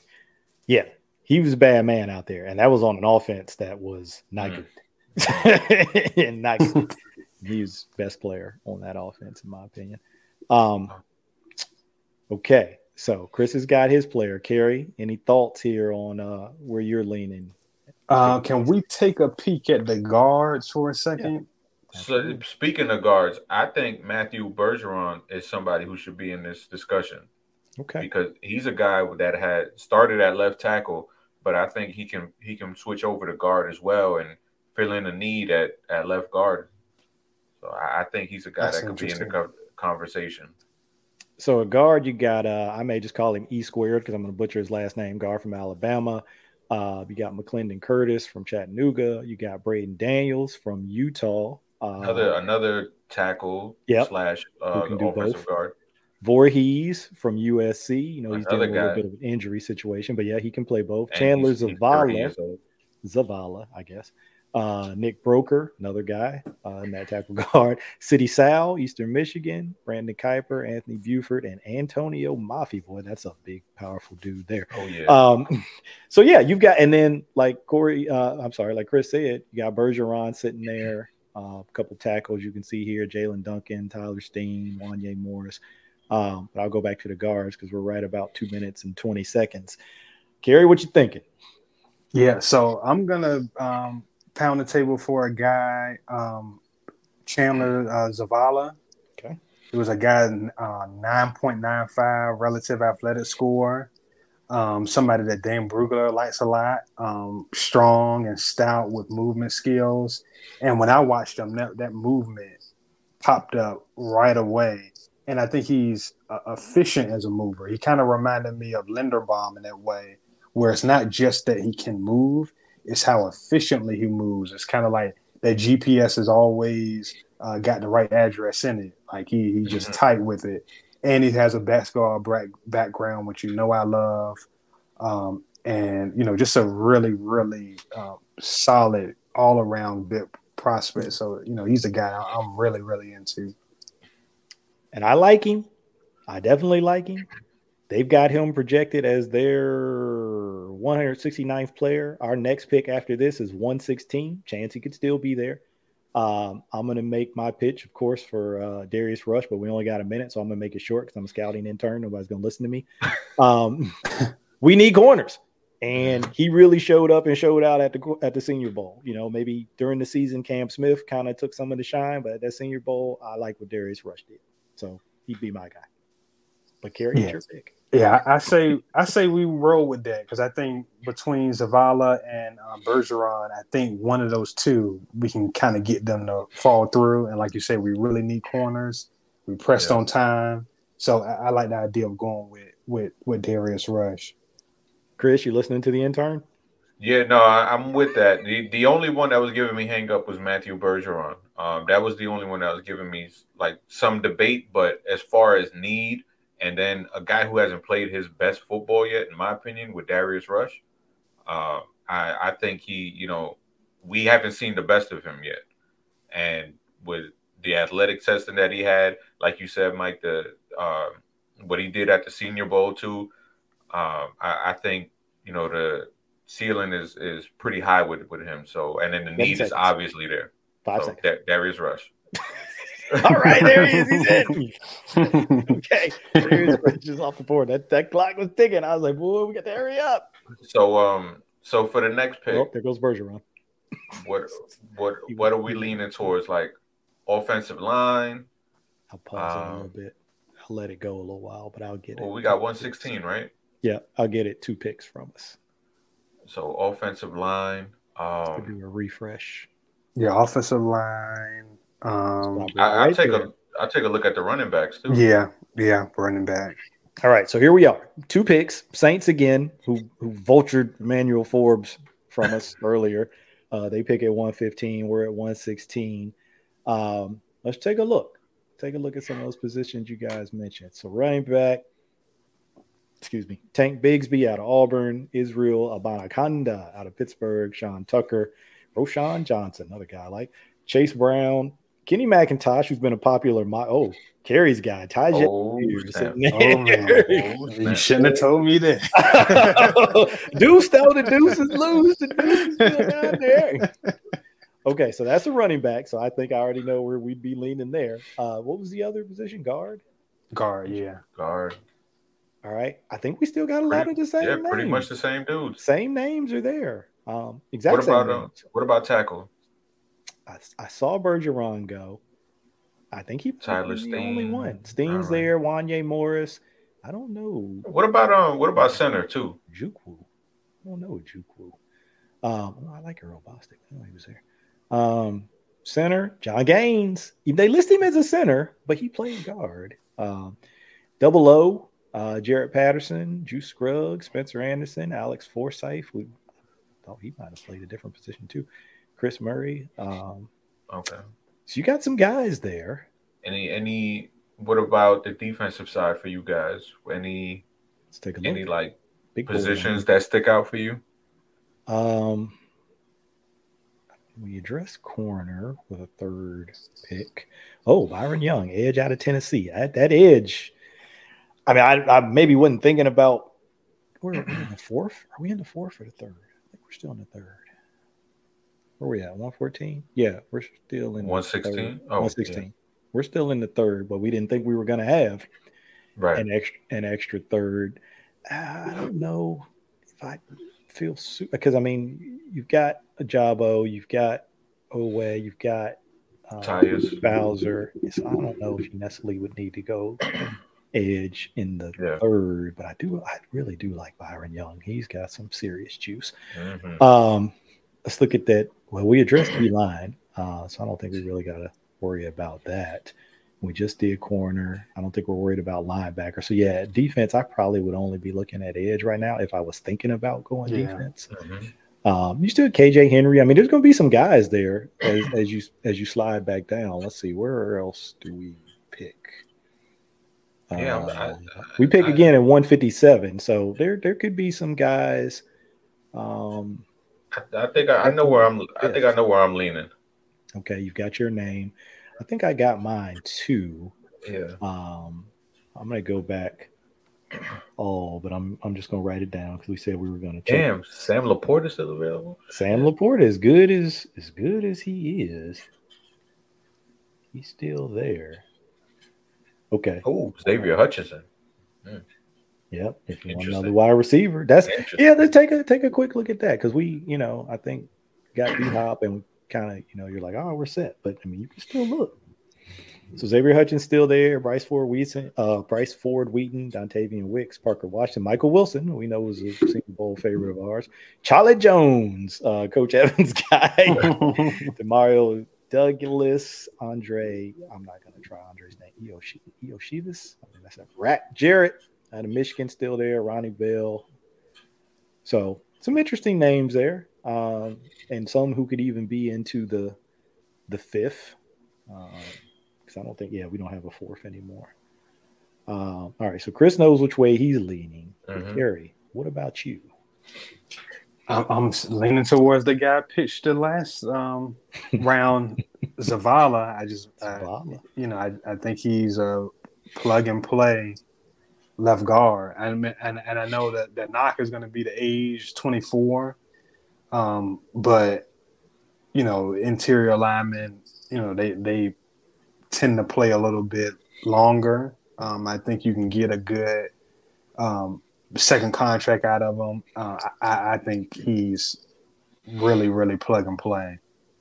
Yeah, he was a bad man out there, and that was on an offense that was not mm. good. and not good. He was best player on that offense, in my opinion. Um, okay, so Chris has got his player. Kerry, any thoughts here on uh, where you're leaning? Uh, can we take a peek at the guards for a second? Yeah. So, speaking of guards, I think Matthew Bergeron is somebody who should be in this discussion. Okay, because he's a guy that had started at left tackle, but I think he can he can switch over to guard as well and fill in a need at, at left guard. So I, I think he's a guy That's that could be in the co- conversation. So a guard, you got uh, I may just call him E squared because I'm going to butcher his last name. Guard from Alabama. Uh, you got McClendon Curtis from Chattanooga. You got Braden Daniels from Utah. Uh, another another tackle yep. slash uh, offensive both. guard. Voorhees from U S C. You know, he's Another dealing with a little guy. bit of an injury situation, but yeah, he can play both. And Chandler he's, he's Zavala. Zavala, I guess. Uh, Nick Broker, another guy uh, in that tackle guard. City Sal, Eastern Michigan. Brandon Kuiper, Anthony Buford, and Antonio Maffei. Boy, that's a big, powerful dude there. Oh, yeah. Um, so, yeah, you've got – and then, like Corey uh, – I'm sorry, like Chris said, you got Bergeron sitting there. Uh, a couple tackles you can see here. Jalen Duncan, Tyler Steen, Wanye Morris. Um, but I'll go back to the guards because we're right about two minutes and twenty seconds. Kerry, what you thinking? Yeah, so I'm gonna um, pound the table for a guy, um, Chandler uh, Zavala. Okay, he was a guy uh, nine point nine five relative athletic score. Um, somebody that Dan Brugler likes a lot. Um, strong and stout with movement skills. And when I watched him, that, that movement popped up right away. And I think he's uh, efficient as a mover. He kind of reminded me of Linderbaum in that way, where it's not just that he can move, it's how efficiently he moves. It's kind of like that G P S has always uh, got the right address in it. Like he he just tight with it. And he has a basketball back, background, which you know I love. Um, and, you know, just a really, really uh, solid all-around bit prospect. So, you know, he's a guy I'm really, really into. And I like him. I definitely like him. They've got him projected as their one hundred sixty-ninth player. Our next pick after this is one sixteen. Chance he could still be there. Um, I'm going to make my pitch, of course, for uh, Darius Rush, but we only got a minute, so I'm going to make it short because I'm a scouting intern. Nobody's going to listen to me. Um, we need corners. And he really showed up and showed out at the at the Senior Bowl. You know, maybe during the season, Cam Smith kind of took some of the shine, but at that Senior Bowl, I like what Darius Rush did. So he'd be my guy. But Kerry, yeah. your pick. Yeah, I say I say we roll with that because I think between Zavala and uh, Bergeron, I think one of those two we can kind of get them to fall through. And like you said, we really need corners. We pressed yeah. on time, so I, I like the idea of going with with with Darius Rush. Chris, you listening to the intern? Yeah, no, I, I'm with that. The the only one that was giving me hang up was Matthew Bergeron. Um, that was the only one that was giving me like some debate. But as far as need. And then a guy who hasn't played his best football yet, in my opinion, with Darius Rush. Uh, I, I think he, you know, we haven't seen the best of him yet. And with the athletic testing that he had, like you said, Mike, the uh, what he did at the Senior Bowl too, um, I, I think, you know, the ceiling is is pretty high with, with him. So, and then the need seconds. is obviously there. Five so, seconds. Da- Darius Rush. All right, there he is. He's in. Okay, Darius Rush is off the board. That that clock was ticking. I was like, boy, we got to hurry up. So, um, so for the next pick, oh, there goes Bergeron. What what what are we leaning towards? Like offensive line? I'll pause um, it a little bit. I'll let it go a little while, but I'll get well, it. Well, we got one sixteen, right? Yeah, I'll get it. Two picks from us. So offensive line. Um, do a refresh. Yeah, offensive line. Um, I, I'll take there. a I'll take a look at the running backs too. Yeah, yeah, running back. All right, so here we are. Two picks. Saints again, who who vultured Emmanuel Forbes from us earlier. Uh, they pick at one fifteen. We're at one sixteen. Um, let's take a look. Take a look at some of those positions you guys mentioned. So running back, excuse me, Tank Bigsby out of Auburn, Israel Abanikanda out of Pittsburgh, Sean Tucker, Roshan Johnson, another guy I like, Chase Brown, Kenny McIntosh, who's been a popular my oh Carey's guy, Tyjae. Oh, snap. Oh man, Oh, you snap. shouldn't have told me that. Deuce though, the Deuce is loose. The Deuce is still down there. Okay, so that's a running back. So I think I already know where we'd be leaning there. Uh, what was the other position? Guard. Guard, yeah. Guard. All right, I think we still got a lot Pretty- of the same. Yeah, names. pretty much the same dudes. Same names are there. Um, exact What same about uh, names. what about tackle? I, I saw Bergeron go. I think he Tyler was the only Steen. one. Steen's All right. there. Wanye Morris. I don't know. What about um? What about center too? Jukwu. I don't know Jukwu. Um, well, I like Earl Bostic. I know he was there. Um, center, John Gaines. They list him as a center, but he played guard. Um, double O, uh, Jarrett Patterson, Juice Scruggs, Spencer Anderson, Alex Forsythe. We thought he might have played a different position too. Chris Murray. Um, Okay. so you got some guys there. Any any? What about the defensive side for you guys? Any Let's take a look. any like Big boy positions that stick out for you? Um, we address corner with a third pick. Oh, Byron Young, edge out of Tennessee. That, that edge. I mean, I, I maybe wasn't thinking about. Where are we in the fourth? Are we in the fourth or the third? I think we're still in the third. Where are we at? one fourteen? Yeah, we're still in one sixteen. Oh, one sixteen. We're still in the third, but we didn't think we were going to have Right. an extra an extra third. I don't know if I feel super because I mean you've got a Jabo, you've got Owe, you've got um, Tyus. Bowser. So I don't know if you necessarily would need to go edge in the Yeah. third, but I do I really do like Byron Young. He's got some serious juice. Mhm. Um, let's look at that. Well, we addressed the line, uh, so I don't think we really got to worry about that. We just did corner. I don't think we're worried about linebacker. So yeah, defense, I probably would only be looking at edge right now if I was thinking about going Yeah. defense. Mhm. Um, you still have K J Henry. I mean, there's going to be some guys there as, as you as you slide back down. Let's see, where else do we pick? Yeah, Uh, I- I- we pick I- again at one fifty-seven. So there there could be some guys. Um, I, I think I, I know where I'm. I think I know where I'm leaning. okay, you've got your name. I think I got mine too. Yeah. Um, I'm gonna go back all, but I'm I'm just gonna write it down because we said we were gonna check. Damn, Sam Laporte is still available. Sam Laporte, as good as as good as he is, he's still there. Okay. Oh, Xavier Hutchinson. Yep. If you want Interesting. another wide receiver, that's Interesting. yeah. Let's take a take a quick look at that because we, you know, I think got D Hop and kind of, you know, you're like, oh, we're set, but I mean, you can still look. So Xavier Hutchins still there. Bryce Ford Wheaton, uh, Bryce Ford Wheaton, Dontavian Wicks, Parker Washington, Michael Wilson, who we know was a Senior Bowl favorite of ours. Charlie Jones, uh, Coach Evans guy. Demario Douglas, Andre. I'm not gonna try Andre's name. Eoshi, Eoshivas. I mean, that's a Rat Jarrett out of Michigan still there. Ronnie Bell. So some interesting names there, um, and some who could even be into the the fifth. Because um, I don't think, yeah, we don't have a fourth anymore. Um, all right, so Chris knows which way he's leaning. Mhm. Gary, what about you? I'm, I'm leaning towards the guy pitched the last um, round, Zavala. I just, I, Zavala. you know, I, I think he's a plug and play left guard, and and and I know that that knock is going to be the age twenty-four, um, but you know, interior linemen, you know, they they tend to play a little bit longer. Um, I think you can get a good um, second contract out of him. Uh, I, I think he's really, really plug and play.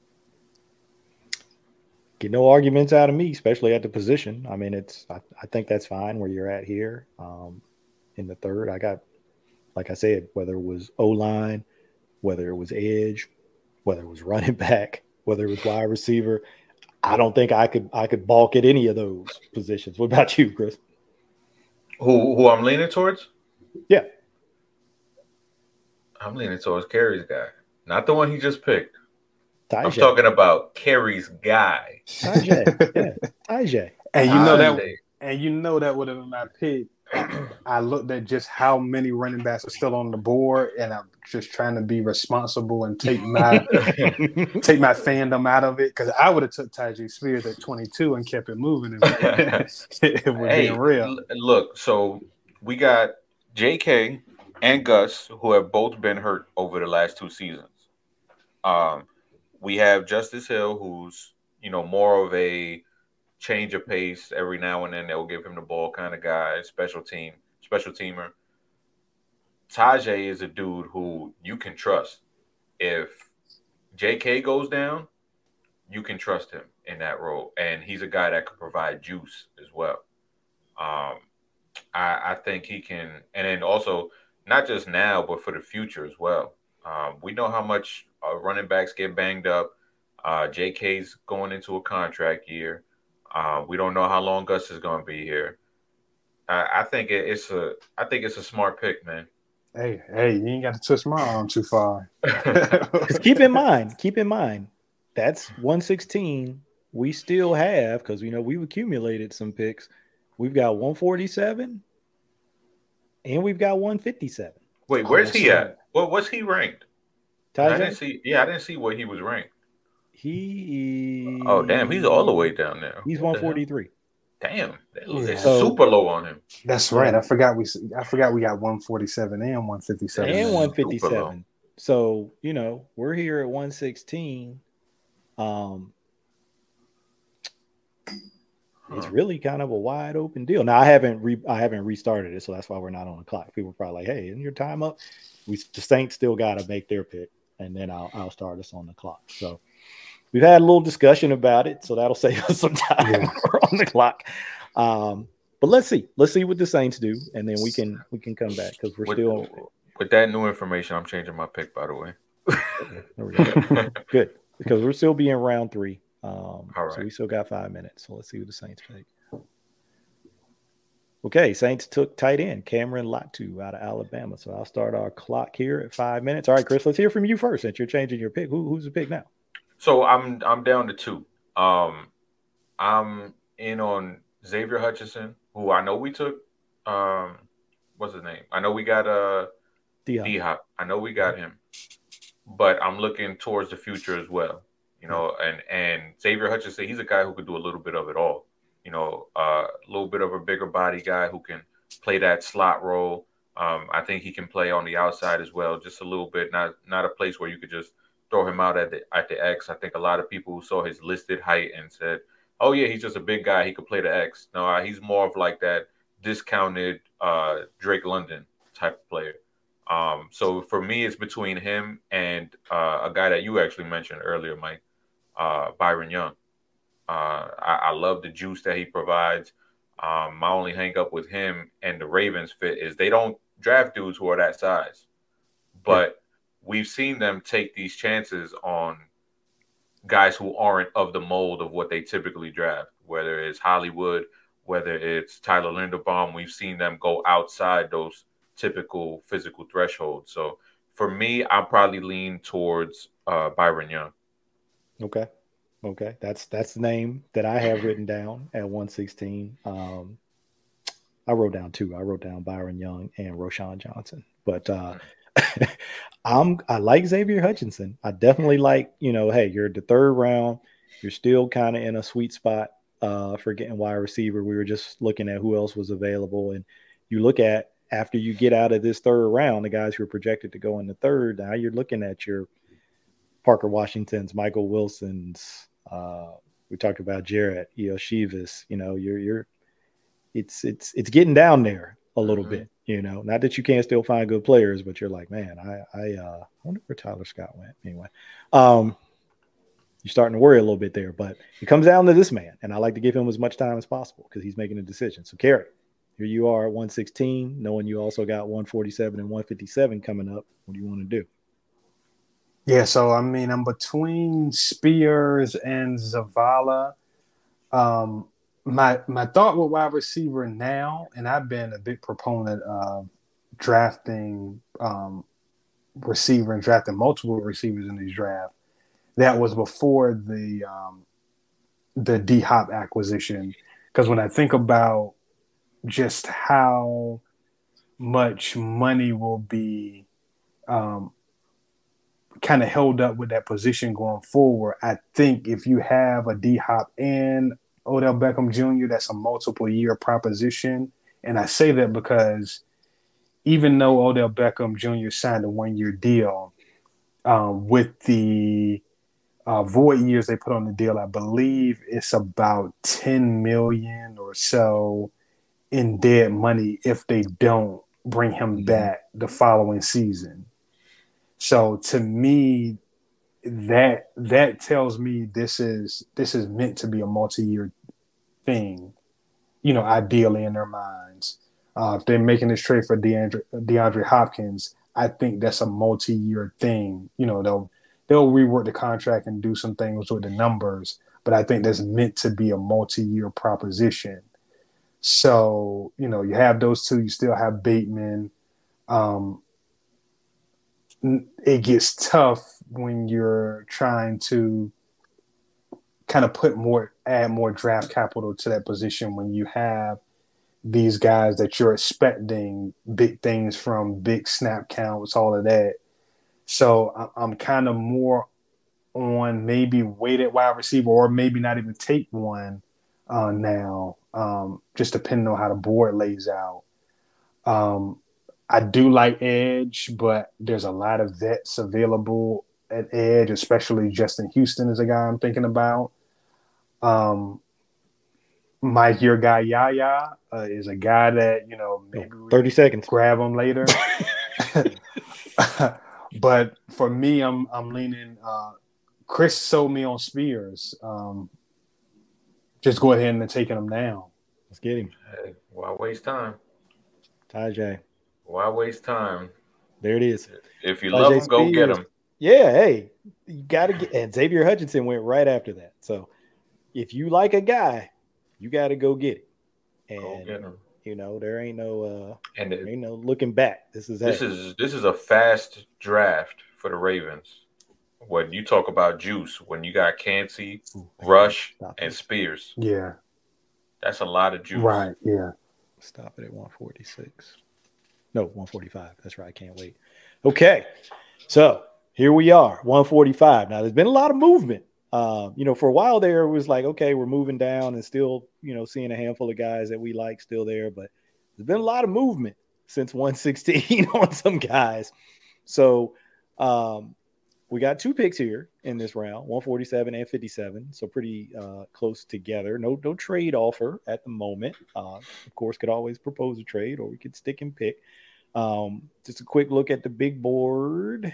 Get no arguments out of me, especially at the position. I mean, it's I, I think that's fine where you're at here. Um, in the third, I got, like I said, whether it was O-line, whether it was edge, whether it was running back, whether it was wide receiver, I don't think I could I could balk at any of those positions. What about you, Chris? Who who I'm leaning towards? Yeah. I'm leaning towards Kerry's guy, not the one he just picked. I'm Tyjae. talking about Kerry's guy. Tyjae. Yeah. Tyjae. And you know that, Tyjae. and you know that would have been my pick I looked at just how many running backs are still on the board, and I'm just trying to be responsible and take my take my fandom out of it, because I would have took Tyjae Spears at twenty-two and kept it moving. If, if we're Hey, being real, l- look, so we got J K and Gus, who have both been hurt over the last two seasons. Um, we have Justice Hill, who's you know more of a change of pace every now and then. They'll give him the ball kind of guy, special team, special teamer. Tajay is a dude who you can trust. If J K goes down, you can trust him in that role, and he's a guy that can provide juice as well. Um, I, I think he can, and then also not just now, but for the future as well. Um, we know how much uh, running backs get banged up. Uh, J K's going into a contract year. Uh, we don't know how long Gus is going to be here. I, I think it, it's a, I think it's a smart pick, man. hey, hey, you ain't got to twist my arm too far. Because keep in mind, keep in mind, that's one sixteen. We still have, because you know we've accumulated some picks. We've got one forty-seven, and we've got one fifty-seven. Wait, where's he at? Well, what's he ranked? I Tajay? didn't see. Yeah, I didn't see where he was ranked. He Oh, damn, he's all the way down there. He's What one the hell? forty-three. Damn, that- Yeah. it's So- super low on him. That's right. I forgot we I forgot we got one forty-seven and one fifty-seven. And Super one low. fifty-seven. So, you know, we're here at one sixteen. Um, it's Huh. really kind of a wide open deal. Now, I haven't re- I haven't restarted it, so that's why we're not on the clock. People are probably like, "Hey, isn't your time up?" We the Saints still got to make their pick, and then I'll I'll start us on the clock. So we've had a little discussion about it, so that'll save us some time Yeah. when we're on the clock. Um, but let's see, let's see what the Saints do, and then we can we can come back because we're With, still with that new information, I'm changing my pick, by the way. there we go. Good, because we're still being round three. Um, All So right. we still got five minutes. So let's see what the Saints pick. Okay, Saints took tight end Cameron Latu out of Alabama. So I'll start our clock here at five minutes. All right, Chris, let's hear from you first. Since you're changing your pick, Who, who's the pick now? So I'm I'm down to two. Um, I'm in on Xavier Hutchinson, who I know we took. Um, what's his name? I know we got uh D-Hop. D Hop. I know we got him, but I'm looking towards the future as well. You know, and and Xavier Hutchinson, he's a guy who could do a little bit of it all. You know, uh, a little bit of a bigger body guy who can play that slot role. Um, I think he can play on the outside as well, just a little bit. Not not a place where you could just throw him out at the at the X. I think a lot of people who saw his listed height and said, "Oh yeah, he's just a big guy. He could play the X." No, uh, he's more of like that discounted uh, Drake London type of player. Um, so for me, it's between him and uh, a guy that you actually mentioned earlier, Mike, uh, Byron Young. Uh, I, I love the juice that he provides. Um, my only hang up with him and the Ravens fit is they don't draft dudes who are that size, but we've seen them take these chances on guys who aren't of the mold of what they typically draft, whether it's Hollywood, whether it's Tyler Linderbaum. We've seen them go outside those typical physical thresholds. So for me, I'll probably lean towards uh, Byron Young. Okay. Okay. That's that's the name that I have written down at one sixteen. Um, I wrote down two. I wrote down Byron Young and Roshan Johnson. But uh, I'm I like Xavier Hutchinson. I definitely like, you know, hey, you're the third round. You're still kind of in a sweet spot uh, for getting wide receiver. We were just looking at who else was available. And you look at after you get out of this third round, the guys who are projected to go in the third, now you're looking at your Parker Washington's, Michael Wilson's. Uh, we talked about Jarrett, you know, Shivas. You know, you're you're it's it's it's getting down there a little Mhm. bit. You know, not that you can't still find good players, but you're like, man, I I uh, I wonder where Tyler Scott went. Anyway, um, you're starting to worry a little bit there, but it comes down to this man, and I like to give him as much time as possible because he's making a decision. So, Kerry, here you are at one sixteen, knowing you also got one forty-seven and one fifty-seven coming up. What do you want to do? Yeah, so I mean, I'm between Spears and Zavala. Um, my my thought with wide receiver now, and I've been a big proponent of drafting um, receiver and drafting multiple receivers in these drafts. That was before the um, the D Hop acquisition, because when I think about just how much money will be um, kind of held up with that position going forward. I think if you have a D-Hop and Odell Beckham Junior, that's a multiple year proposition. And I say that because even though Odell Beckham Junior signed a one year deal, um, with the uh, void years they put on the deal, I believe it's about ten million or so in dead money if they don't bring him mm-hmm. back the following season. So to me, that that tells me this is this is meant to be a multi-year thing, you know, ideally in their minds. Uh, if they're making this trade for DeAndre, DeAndre Hopkins, I think that's a multi-year thing. You know, they'll they'll rework the contract and do some things with the numbers, but I think that's meant to be a multi-year proposition. So, you know, you have those two. You still have Bateman. Um, it gets tough when you're trying to kind of put more, add more draft capital to that position when you have these guys that you're expecting big things from, big snap counts, all of that. So I'm kind of more on maybe weighted wide receiver or maybe not even take one uh, now, um, just depending on how the board lays out. Um, I do like edge, but there's a lot of vets available at edge, especially Justin Houston is a guy I'm thinking about. Um, Mike, your guy Yaya uh, is a guy that, you know, maybe thirty seconds grab him later. But for me, I'm I'm leaning. Uh, Chris sold me on Spears. Um, just go ahead and taking him now. Let's get him. Hey, why waste time? Tajay. Why waste time? There it is. If you Tajay love him, Spears, go get him. Yeah, hey, you got to get. And Xavier Hutchinson went right after that. So if you like a guy, you got to go get it. And go get him. You know, there ain't no uh, and there ain't no looking back. This is this hey. is this is a fast draft for the Ravens. When you talk about juice, when you got Kancey, Ooh, Rush, and Spears, yeah, that's a lot of juice. Right? Yeah. Stop it at one forty-six. No, one forty-five. That's right. I can't wait. Okay, so here we are, one forty-five. Now, there's been a lot of movement. Um, you know, for a while there, it was like, okay, we're moving down and still, you know, seeing a handful of guys that we like still there. But there's been a lot of movement since one sixteen on some guys. So um, we got two picks here in this round, one forty-seven and fifty-seven. So pretty uh, close together. No, no trade offer at the moment. Uh, of course, could always propose a trade or we could stick and pick. Um, just a quick look at the big board.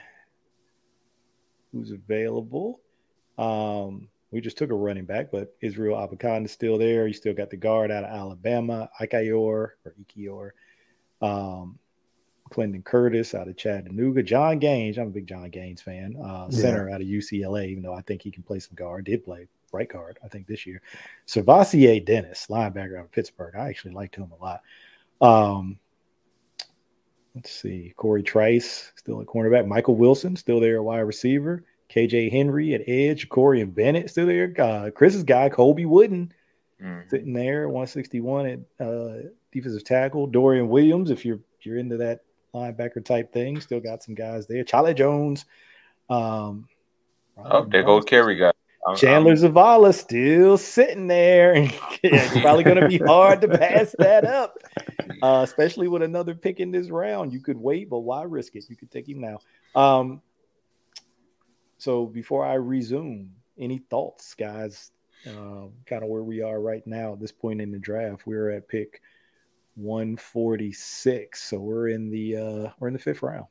Who's available? Um, we just took a running back, but Israel Abakhan is still there. You still got the guard out of Alabama, Ikayor or Ikior, um, Clinton Curtis out of Chattanooga, John Gaines. I'm a big John Gaines fan. Uh, yeah. Center out of U C L A, even though I think he can play some guard. Did play right guard, I think, this year. Servassier Dennis, linebacker out of Pittsburgh. I actually liked him a lot. Um, let's see, Corey Trice still at cornerback. Michael Wilson still there at wide receiver. K J Henry at edge, Corey and Bennett still there. Uh, Chris's guy, Colby Wooden, mm. sitting there, one sixty-one at uh, defensive tackle. Dorian Williams, if you're if you're into that linebacker type thing, still got some guys there. Charlie Jones. Um, oh, there goes Kerry guy. I'm, Chandler I'm... Zavala still sitting there, and it's probably going to be hard to pass that up, uh, especially with another pick in this round. You could wait, but why risk it? You could take him now. Um, So before I resume, any thoughts, guys, uh, kind of where we are right now at this point in the draft? We're at pick one forty-six. So we're in the uh, we're in the fifth round.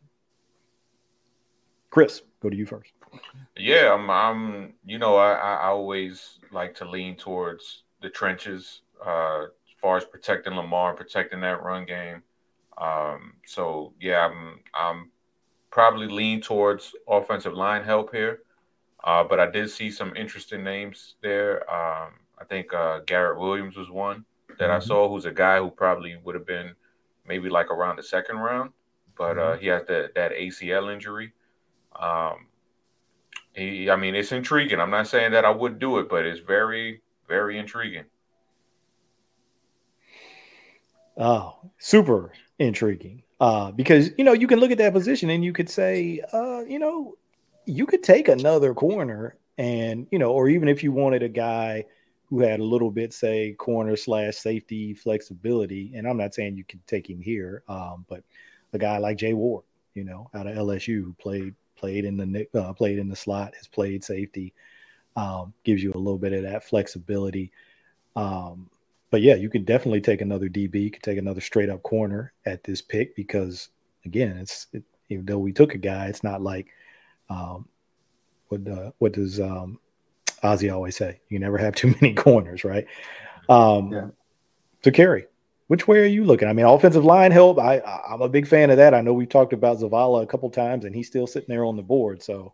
Chris, go to you first. Yeah, I'm, I'm you know, I, I always like to lean towards the trenches uh, as far as protecting Lamar, protecting that run game. Um, so, yeah, I'm I'm probably lean towards offensive line help here. Uh, but I did see some interesting names there. Um, I think uh, Garrett Williams was one that mm-hmm. I saw, who's a guy who probably would have been maybe like around the second round, but uh, he has that, that A C L injury. Um, he, I mean, it's intriguing. I'm not saying that I would do it, but it's very, very intriguing. Oh, super intriguing. Uh, because you know you can look at that position and you could say, uh, you know, you could take another corner, and you know, or even if you wanted a guy who had a little bit, say, corner slash safety flexibility. And I'm not saying you can take him here, um, but a guy like Jay Ward, you know, out of L S U, who played played in the uh, played in the slot, has played safety, um, gives you a little bit of that flexibility. Um, but yeah, you could definitely take another D B, you could take another straight up corner at this pick because again, it's it, even though we took a guy, it's not like um, what uh, what does um, Ozzy always say? You never have too many corners, right? Um, Yeah. So Kerry, which way are you looking? I mean, offensive line help. I I'm a big fan of that. I know we talked about Zavala a couple times, and he's still sitting there on the board. So.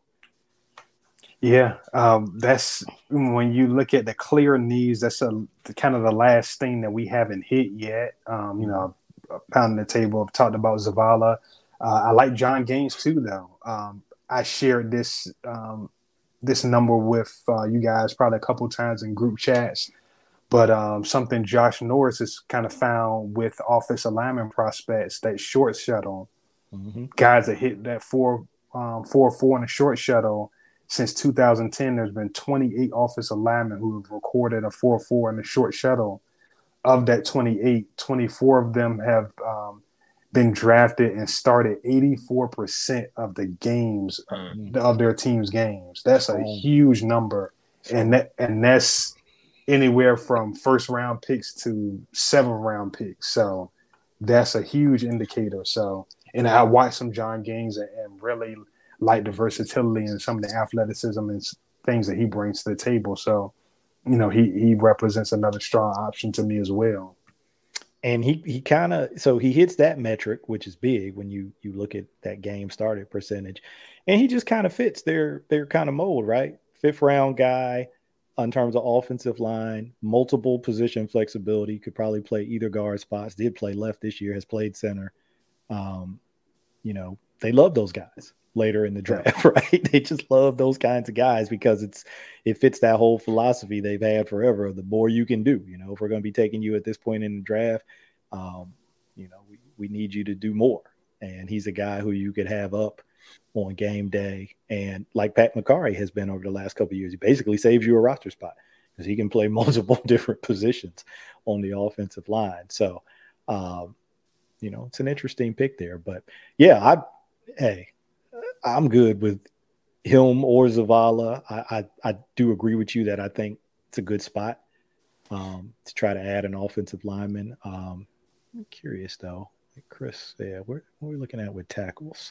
Yeah, um, that's when you look at the clear needs. That's a the, kind of the last thing that we haven't hit yet. Um, you know, pounding the table. I've talked about Zavala. Uh, I like John Gaines too, though. Um, I shared this um, this number with uh, you guys probably a couple times in group chats. But um, something Josh Norris has kind of found with offensive lineman prospects, that short shuttle, mm-hmm. guys that hit that four um, four four in the short shuttle. Since two thousand ten, there's been twenty-eight offensive linemen who have recorded a four four in the short shuttle. Of that twenty-eight, twenty-four of them have um, been drafted and started eighty-four percent of the games mm. of their team's games. That's a huge number, and that and that's anywhere from first round picks to seventh round picks. So that's a huge indicator. So, and I watched some John Gaines and, and really like the versatility and some of the athleticism and things that he brings to the table. So, you know, he he represents another strong option to me as well. And he he kind of so he hits that metric, which is big when you you look at that game started percentage, and he just kind of fits their their kind of mold, right? Fifth round guy in terms of offensive line, multiple position flexibility, could probably play either guard spots. Did play left this year, has played center. Um, you know, they love those guys later in the draft, right? They just love those kinds of guys because it's it fits that whole philosophy they've had forever. The more you can do, you know, if we're going to be taking you at this point in the draft, um, you know, we, we need you to do more. And he's a guy who you could have up on game day. And like Pat McCarry has been over the last couple of years, he basically saves you a roster spot because he can play multiple different positions on the offensive line. So, um, you know, it's an interesting pick there. But yeah, I, hey, I'm good with him or Zavala. I, I, I do agree with you that I think it's a good spot um, to try to add an offensive lineman. Um, I'm curious though, Chris. Yeah, what, what are we looking at with tackles?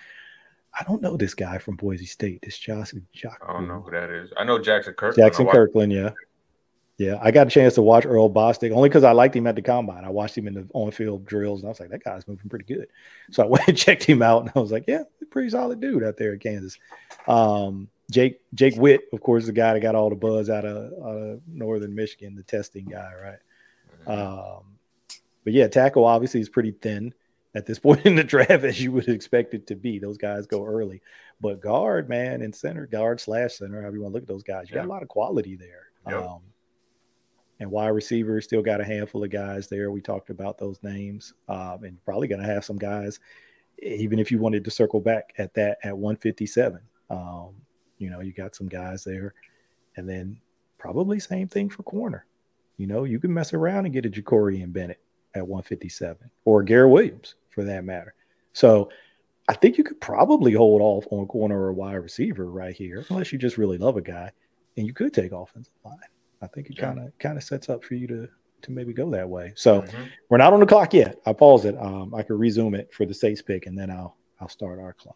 I don't know this guy from Boise State. This Josh. Josh I don't know who that is. I know Jackson Kirkland. Jackson Kirkland, yeah. Yeah, I got a chance to watch Earl Bostic only because I liked him at the combine. I watched him in the on-field drills, and I was like, that guy's moving pretty good. So I went and checked him out, and I was like, yeah, pretty solid dude out there in Kansas. Um, Jake Jake Witt, of course, the guy that got all the buzz out of, out of Northern Michigan, the testing guy, right? Mm-hmm. Um, but yeah, tackle obviously is pretty thin at this point in the draft, as you would expect it to be. Those guys go early. But guard, man, and center, guard slash center, however you want to look at those guys, you yeah. got a lot of quality there. Yep. Um, And wide receiver, still got a handful of guys there. We talked about those names, um, and probably going to have some guys, even if you wanted to circle back at that at one fifty-seven. Um, you know, you got some guys there, and then probably same thing for corner. You know, you can mess around and get a Jacorian Bennett at one fifty-seven, or Garrett Williams for that matter. So I think you could probably hold off on corner or wide receiver right here, unless you just really love a guy, and you could take offensive line. I think it kind of kind of sets up for you to to maybe go that way. So mm-hmm. we're not on the clock yet. I pause it. Um, I can resume it for the Saints pick, and then I'll I'll start our clock.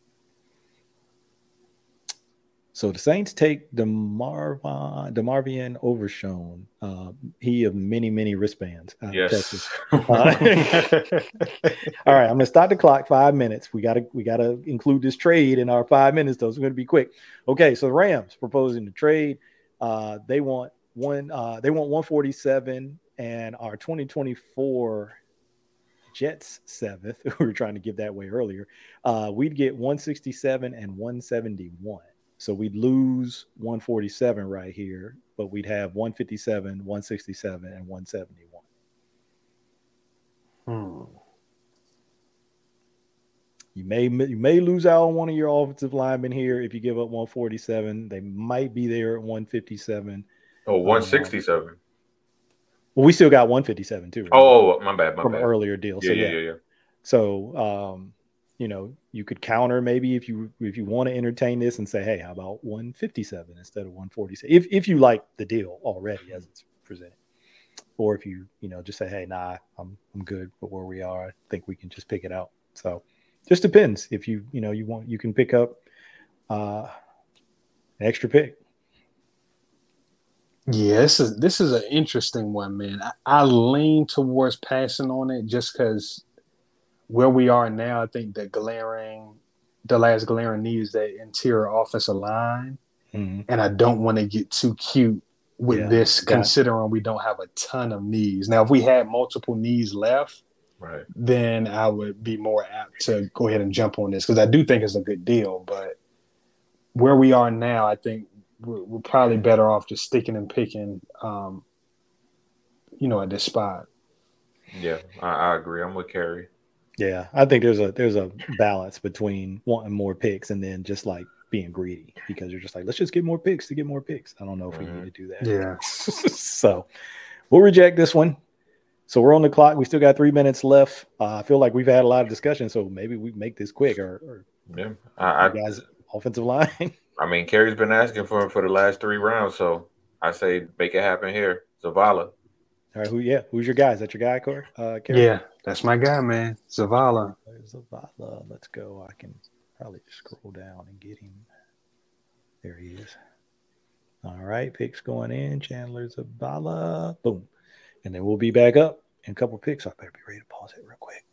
So the Saints take DeMarvin DeMarvion Overshown. Uh, he of many many wristbands. Out yes. Of Texas. Uh, all right, I'm gonna start the clock. Five minutes. We gotta we gotta include this trade in our five minutes, though. So we're gonna be quick. Okay, so the Rams proposing to trade. Uh, they want one. Uh, they want one forty-seven, and our twenty twenty-four Jets seventh. We were trying to give that away earlier. Uh, we'd get one sixty-seven and one seventy-one. So we'd lose one forty-seven right here, but we'd have one fifty-seven, one sixty-seven, and one seventy-one. Hmm. You may you may lose out on one of your offensive linemen here if you give up one forty-seven. They might be there at one fifty-seven. Oh, one sixty-seven. Um, well, we still got one fifty-seven too. Right? Oh, my bad, my From bad. From an earlier deal. Yeah, so yeah, yeah, yeah, yeah. So, um, you know, you could counter maybe if you if you want to entertain this and say, hey, how about one fifty-seven instead of one forty-seven? If if you like the deal already as it's presented, or if you you know just say, hey, nah, I'm I'm good with where we are. I think we can just pick it out. So. Just depends if you you know you want you can pick up uh, an extra pick. Yeah, this is this is an interesting one, man. I, I lean towards passing on it just because where we are now, I think the glaring, the last glaring need is that interior offensive line, mm-hmm. and I don't want to get too cute with yeah, this, considering we don't have a ton of needs. Now, if we had multiple needs left. Right. Then I would be more apt to go ahead and jump on this because I do think it's a good deal. But where we are now, I think we're, we're probably better off just sticking and picking, um, you know, at this spot. Yeah, I, I agree. I'm with Kerry. Yeah, I think there's a there's a balance between wanting more picks and then just like being greedy because you're just like, let's just get more picks to get more picks. I don't know if mm-hmm. we need to do that. Yeah. So we'll reject this one. So we're on the clock. We still got three minutes left. Uh, I feel like we've had a lot of discussion, so maybe we make this quick. Or, or yeah, I, I guys, offensive line. I mean, Kerry's been asking for him for the last three rounds, so I say make it happen here. Zavala. All right, who? Yeah, who's your guy? Is that your guy, Corey? Uh, yeah, that's my guy, man. Zavala. Zavala. Let's go. I can probably scroll down and get him. There he is. All right, picks going in. Chandler Zavala. Boom. And then we'll be back up in a couple of picks. I better be ready to pause it real quick.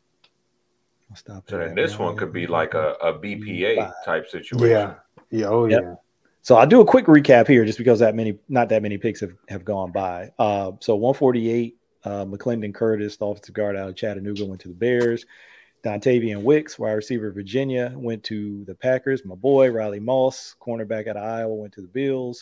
I'll stop. So then this one could be like a, a B P A Five. Type situation. Yeah. Yeah. Oh, yep. yeah. So I'll do a quick recap here just because that many, not that many picks have, have gone by. Uh, so one forty-eight, uh, McClendon Curtis, the offensive guard out of Chattanooga, went to the Bears. Dontavian Wicks, wide receiver Virginia, went to the Packers. My boy, Riley Moss, cornerback out of Iowa, went to the Bills.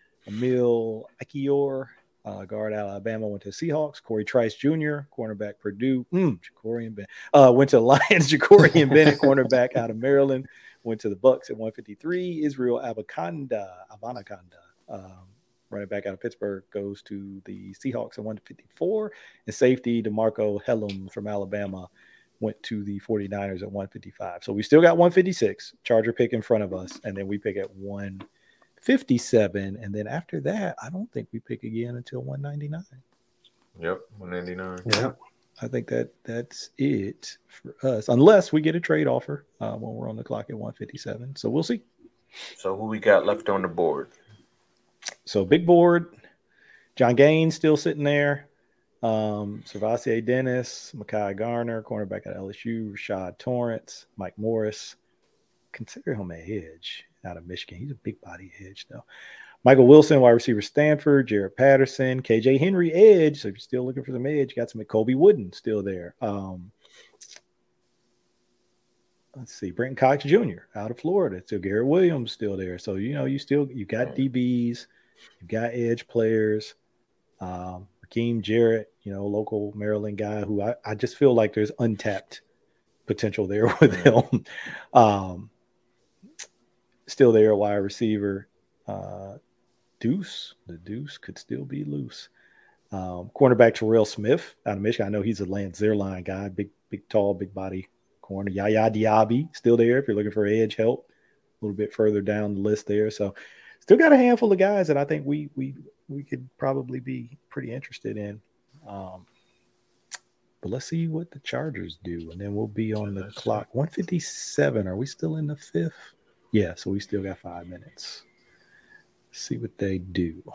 Emil Achior, Uh, guard Alabama, went to the Seahawks. Corey Trice Junior, cornerback Purdue. Mm, Jacorian Bennett. Uh, went to the Lions. Jacorian Bennett, cornerback out of Maryland, went to the Bucks at one fifty-three. Israel Abanikanda, Abanikanda, um, running back out of Pittsburgh, goes to the Seahawks at one fifty-four. And safety DeMarco Hellum from Alabama went to the 49ers at one fifty-five. So we still got one fifty-six. Charger pick in front of us, and then we pick at one fifty-seven, and then after that, I don't think we pick again until one ninety-nine. Yep, one ninety-nine. Yep. I think that that's it for us, unless we get a trade offer uh, when we're on the clock at one fifty-seven. So we'll see. So who we got left on the board? So big board, John Gaines still sitting there. Um, Servassier Dennis, Mekhi Garner, cornerback at L S U, Rashad Torrance, Mike Morris. Consider him a edge out of Michigan. He's a big body edge, though. Michael Wilson, wide receiver, Stanford. Jared Patterson, K J Henry, edge. So if you're still looking for some edge, you got some Kobe Wooden still there. Um, let's see, Brenton Cox Junior out of Florida. Still Garrett Williams still there. So you know, you still you got D Bs, you got edge players. Um, Rakeem Jarrett, you know, local Maryland guy who I, I just feel like there's untapped potential there with him. um, still there, wide receiver. Uh, Deuce, the Deuce could still be loose. Um, cornerback Terrell Smith out of Michigan. I know he's a Lance Zierlein guy, big, big, tall, big body corner. Yaya Diaby still there if you're looking for edge help. A little bit further down the list there. So still got a handful of guys that I think we we we could probably be pretty interested in. Um, but let's see what the Chargers do, and then we'll be on the clock. one fifty-seven. Are we still in the fifth? Yeah, so we still got five minutes. See what they do.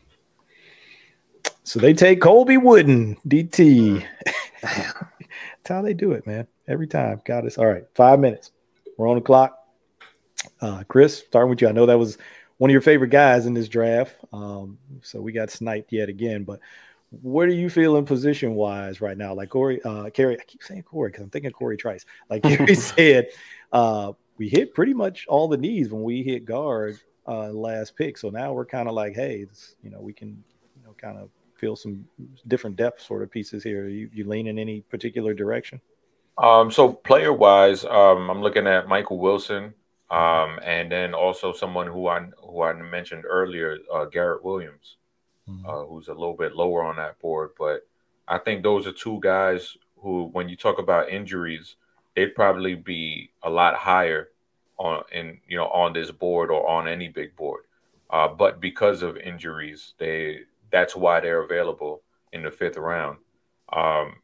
So they take Colby Wooden, D T. That's how they do it, man. Every time. Got us. All right, five minutes. We're on the clock. Uh, Chris, starting with you. I know that was one of your favorite guys in this draft. Um, so we got sniped yet again. But what are you feeling position-wise right now? Like Corey, uh, Kerry, I keep saying Corey because I'm thinking Corey Trice. Like Kerry said, uh, we hit pretty much all the needs when we hit guard uh, last pick. So now we're kind of like, hey, this, you know, we can, you know, kind of feel some different depth sort of pieces here. You, you lean in any particular direction? Um, so player wise, um, I'm looking at Michael Wilson, um, and then also someone who I who I mentioned earlier, uh, Garrett Williams, Mm-hmm. uh, who's a little bit lower on that board. But I think those are two guys who, when you talk about injuries, they'd probably be a lot higher on in you know on this board or on any big board. Uh, but because of injuries, they that's why they're available in the fifth round. Um,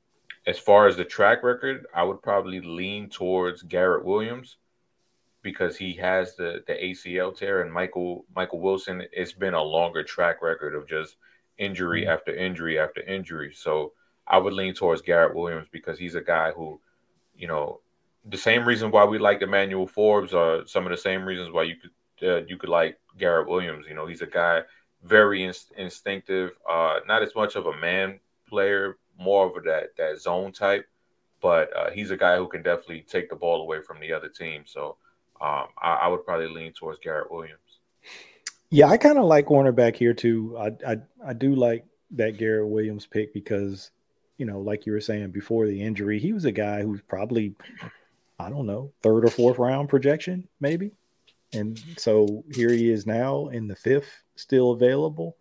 as far as the track record, I would probably lean towards Garrett Williams because he has the the A C L tear, and Michael Michael Wilson, it's been a longer track record of just injury Mm-hmm. after injury after injury. So I would lean towards Garrett Williams because he's a guy who, you know, the same reason why we like Emmanuel Forbes are some of the same reasons why you could uh, you could like Garrett Williams. You know, he's a guy very inst- instinctive, uh, not as much of a man player, more of a, that that zone type, but uh, he's a guy who can definitely take the ball away from the other team. So um, I, I would probably lean towards Garrett Williams. Yeah, I kind of like cornerback here too. I, I I do like that Garrett Williams pick because, you know, like you were saying before the injury, he was a guy who's probably, I don't know, third or fourth round projection maybe. And so here he is now in the fifth, still available.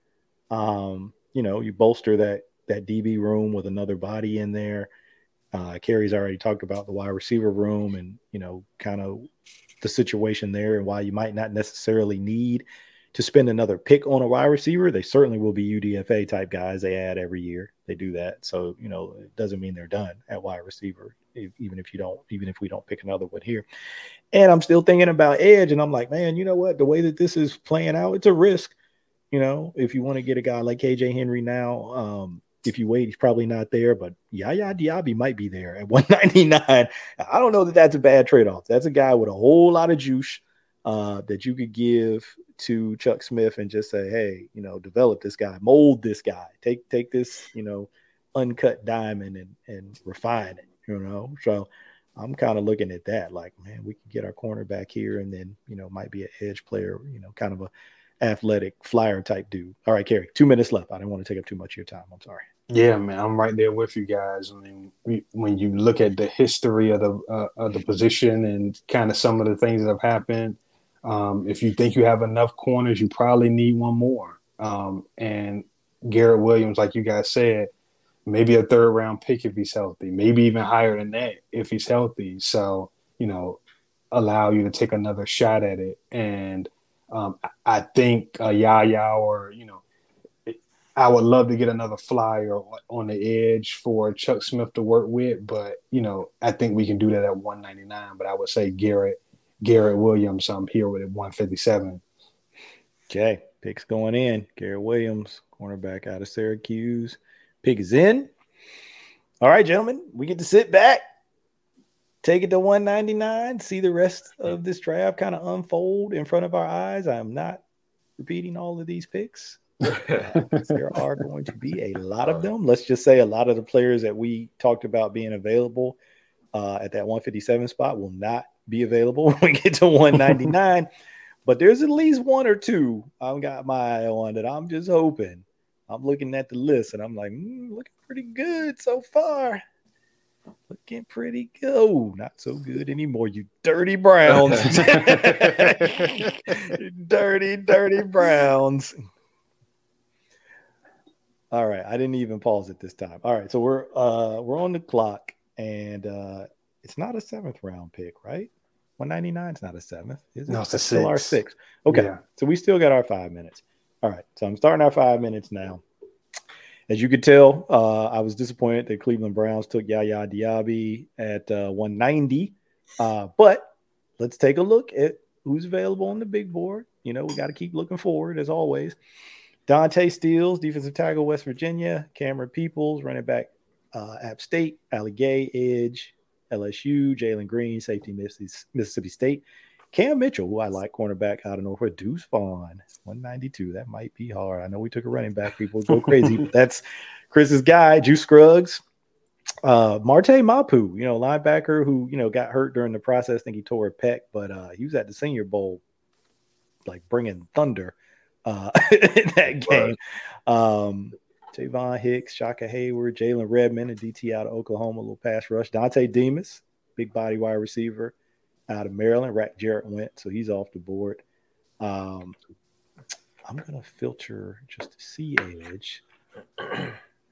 Um, you know, you bolster that that D B room with another body in there. Uh, Kerry's already talked about the wide receiver room and, you know, kind of the situation there and why you might not necessarily need to spend another pick on a wide receiver. They certainly will be U D F A type guys they add every year. They do that. So, you know, it doesn't mean they're done at wide receiver, if, even if you don't, even if we don't pick another one here. And I'm still thinking about edge, and I'm like, man, you know what? The way that this is playing out, it's a risk. You know, if you want to get a guy like K J Henry now, um, if you wait, he's probably not there, but Yaya Diaby might be there at one ninety-nine. I don't know that that's a bad trade-off. That's a guy with a whole lot of juice uh, that you could give to Chuck Smith and just say, hey, you know, develop this guy, mold this guy, take take this, you know, uncut diamond and and refine it, you know. So I'm kind of looking at that like, man, we can get our cornerback here and then, you know, might be an edge player, you know, kind of a athletic flyer type dude. All right, Kerry, two minutes left. I didn't want to take up too much of your time. I'm sorry. Yeah, man, I'm right there with you guys. I mean, we, when you look at the history of the uh, of the position and kind of some of the things that have happened, um, if you think you have enough corners, you probably need one more. Um, and Garrett Williams, like you guys said, maybe a third round pick if he's healthy, maybe even higher than that if he's healthy. So, you know, allow you to take another shot at it. And um, I think uh, Yaya or, you know, I would love to get another flyer on the edge for Chuck Smith to work with, but you know, I think we can do that at one ninety-nine. But I would say Garrett Garrett Williams, I'm here with it one fifty-seven. Okay, picks going in. Garrett Williams, cornerback out of Syracuse. Pick is in. All right, gentlemen, we get to sit back, take it to one ninety-nine, see the rest of this draft kind of unfold in front of our eyes. I'm not repeating all of these picks. Uh, there are going to be a lot of them. Let's just say a lot of the players that we talked about being available uh, at that one fifty-seven spot will not be available when we get to one ninety-nine. But there's at least one or two I've got my eye on that I'm just hoping. I'm looking at the list and I'm like, mm, looking pretty good so far. Looking pretty good. Oh, not so good anymore, you dirty Browns. dirty, dirty Browns. All right, I didn't even pause it this time. All right, so we're uh we're on the clock, and uh it's not a seventh round pick, right? one ninety-nine is not a seventh, is it? No, it's a still six. our sixth. Okay, Yeah. So we still got our five minutes. All right, so I'm starting our five minutes now. As you could tell, uh, I was disappointed that Cleveland Browns took Yaya Diaby at uh, one ninety. Uh, but let's take a look at who's available on the big board. You know, we got to keep looking forward as always. Dante Steele, defensive tackle, West Virginia. Cameron Peoples, running back, uh, App State. Ali Gay, edge, L S U. Jalen Green, safety, Mississippi State. Cam Mitchell, who I like, cornerback out of Norfolk. Deuce Vaughn, one ninety-two. That might be hard. I know we took a running back. People go crazy, but that's Chris's guy. Juice Scruggs. Uh, Marte Mapu, you know, linebacker who, you know, got hurt during the process. I think he tore a pec, but uh, he was at the Senior Bowl, like bringing thunder uh, in that game. Um, Javon Hicks, Shaka Hayward, Jalen Redmond, a D T out of Oklahoma, a little pass rush. Dante Demas, big body wide receiver out of Maryland. Rack Jarrett went, so he's off the board. Um, I'm going to filter just to see edge. I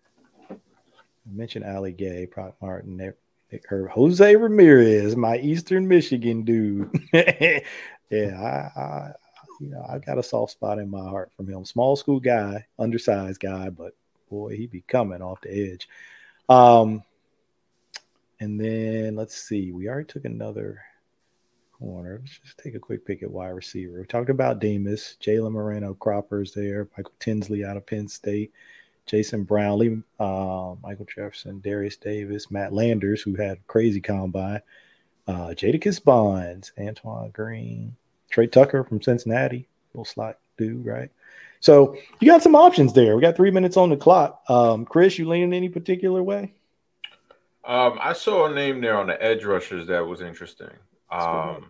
mentioned Ali Gay, Brock Martin, Nick, Nick Herb, Jose Ramirez, my Eastern Michigan dude. yeah, I, I, you know, I got a soft spot in my heart from him. Small school guy, undersized guy, but boy, he be coming off the edge. Um, and then let's see, we already took another corner. Let's just take a quick pick at wide receiver. We talked about Demas, Jalen Moreno, Croppers there, Michael Tinsley out of Penn State, Jason Brownlee, uh, Michael Jefferson, Darius Davis, Matt Landers, who had a crazy combine, uh, Jadakiss Bonds, Antoine Green, Trey Tucker from Cincinnati, little slot dude, right? So you got some options there. We got three minutes on the clock. Um, Chris, you leaning any particular way? Um, I saw a name there on the edge rushers that was interesting. Um,